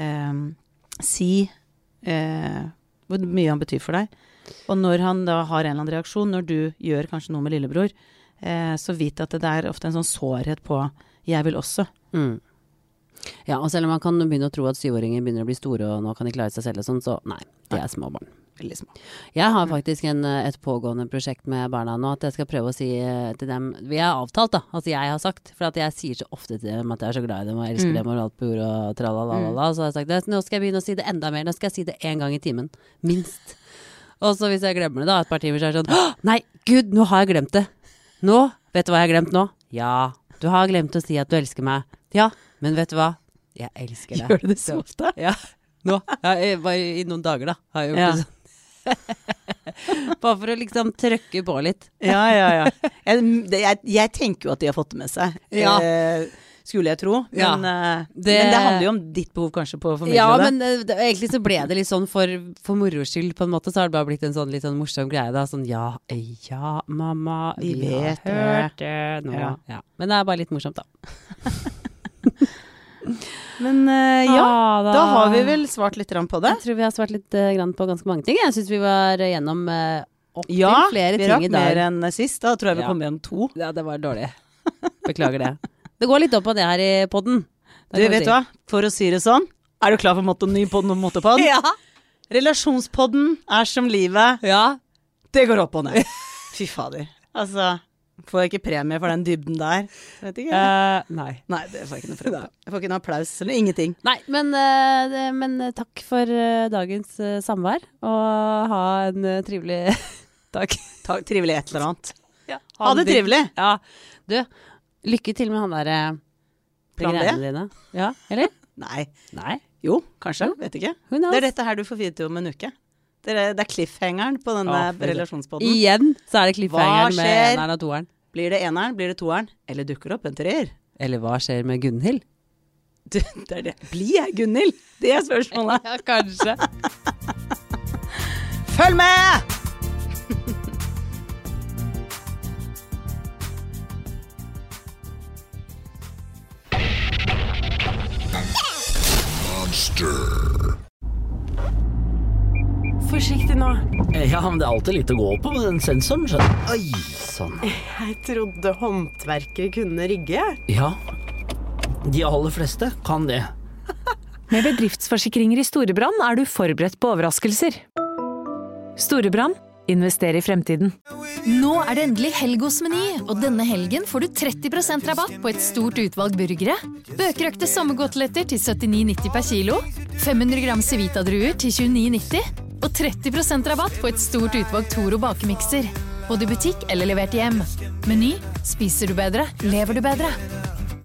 hvor mye han betyr for deg. Og når han da har en eller annen reaksjon, når du gjør kanskje noe med lillebror, så vit at det er ofte en sånn sårhet på 'jeg vil også'. Ja, og selv om man kan begynne å tro at 7-åringer begynner å bli store og nå kan de klare seg selv og sånn, så nei, de er små barn. Veldig små. Jeg har faktisk et pågående prosjekt med barna nå, at jeg skal prøve å si til dem, vi har avtalt da, altså jeg har sagt, for at jeg sier så ofte til dem at jeg er så glad i dem og jeg elsker dem og alt på jord og tralalala, så har jeg sagt, nå skal jeg begynne å si det enda mer, nå skal jeg si det 1 gang i timen, minst. Og så hvis jeg glemmer det da, et par timer, så er det sånn, nei, Gud, nå har jeg glemt det. Nå, vet du hva jeg har glemt nå? Ja, du har glemt å si at du elsker meg. Ja, men vet du hva? Jeg elsker deg. Gjør du det så ofte? Ja, nå. Bare i noen dager da, har jeg gjort det sånn. Bare for å liksom trykke på litt. Ja. Jeg tenker jo at de har fått det med seg. Ja. Skulle jeg tro. Men, men det handler jo om ditt behov kanskje på å formidle det. Ja, men egentlig så ble det litt sånn for moro skyld på en måte, så har det bare blitt en sånn litt sånn morsom greie da. Sånn, ja, mamma, vi vet hørt det nå. Ja. Men det er bare litt morsomt da. Men da har vi vel svart litt på det. Jeg tror vi har svart litt på ganske mange ting. Jeg synes vi var gjennom flere ting i dag. Ja, vi rakk mer enn sist. Da tror jeg vi kom gjennom 2. Ja, det var dårlig. Beklager det. Det går litt opp på det her i podden. Du vet hva? For å si det sånn, er du klar for ny podd og motepodd? Ja. Relasjonspodden er som livet. Ja. Det går opp og ned. Fy fader. Altså... Får jeg ikke premie for den dybden der? Vet ikke. Nei, det får jeg ikke noe premie. Jeg får ikke noe applaus eller ingenting. Nei, men takk for dagens samvær, og ha en trivelig dag. Trivelig et eller annet. Ja, ha det trivelig. Ja. Du, lykke til med han der greiene dine. Ja, eller? Nei. Jo, kanskje, vet ikke. Det er dette her du får vite om en uke. Det er cliffhangeren på denne relasjonspodden. Igjen så er det cliffhangeren med eneren og toeren. Blir det eneren, blir det toeren, eller dukker opp en treer? Eller hva skjer med Gunnhild? Det er det. Blir jeg Gunnhild? Det er spørsmålet. Ja, kanskje. Følg med! Forsiktig nå. Ja, men det er alltid litt å gå på med den sensoren, skjønner. Oi, sånn. Jeg trodde håndverkere kunne rigge. Ja, de aller fleste kan det. Med bedriftsforsikringer i Storebrand er du forberedt på overraskelser. Storebrand, invester i fremtiden. Nå er det endelig helg hos Meny, og denne helgen får du 30% rabatt på et stort utvalg burgere, bøkerøkte sommergodteletter til 79,90 per kilo, 500 gram Civita-druer til 29,90, og 30% rabatt på et stort utvalg Toro bakemikser. Både i butikk eller levert hjem. Meny, spiser du bedre, lever du bedre.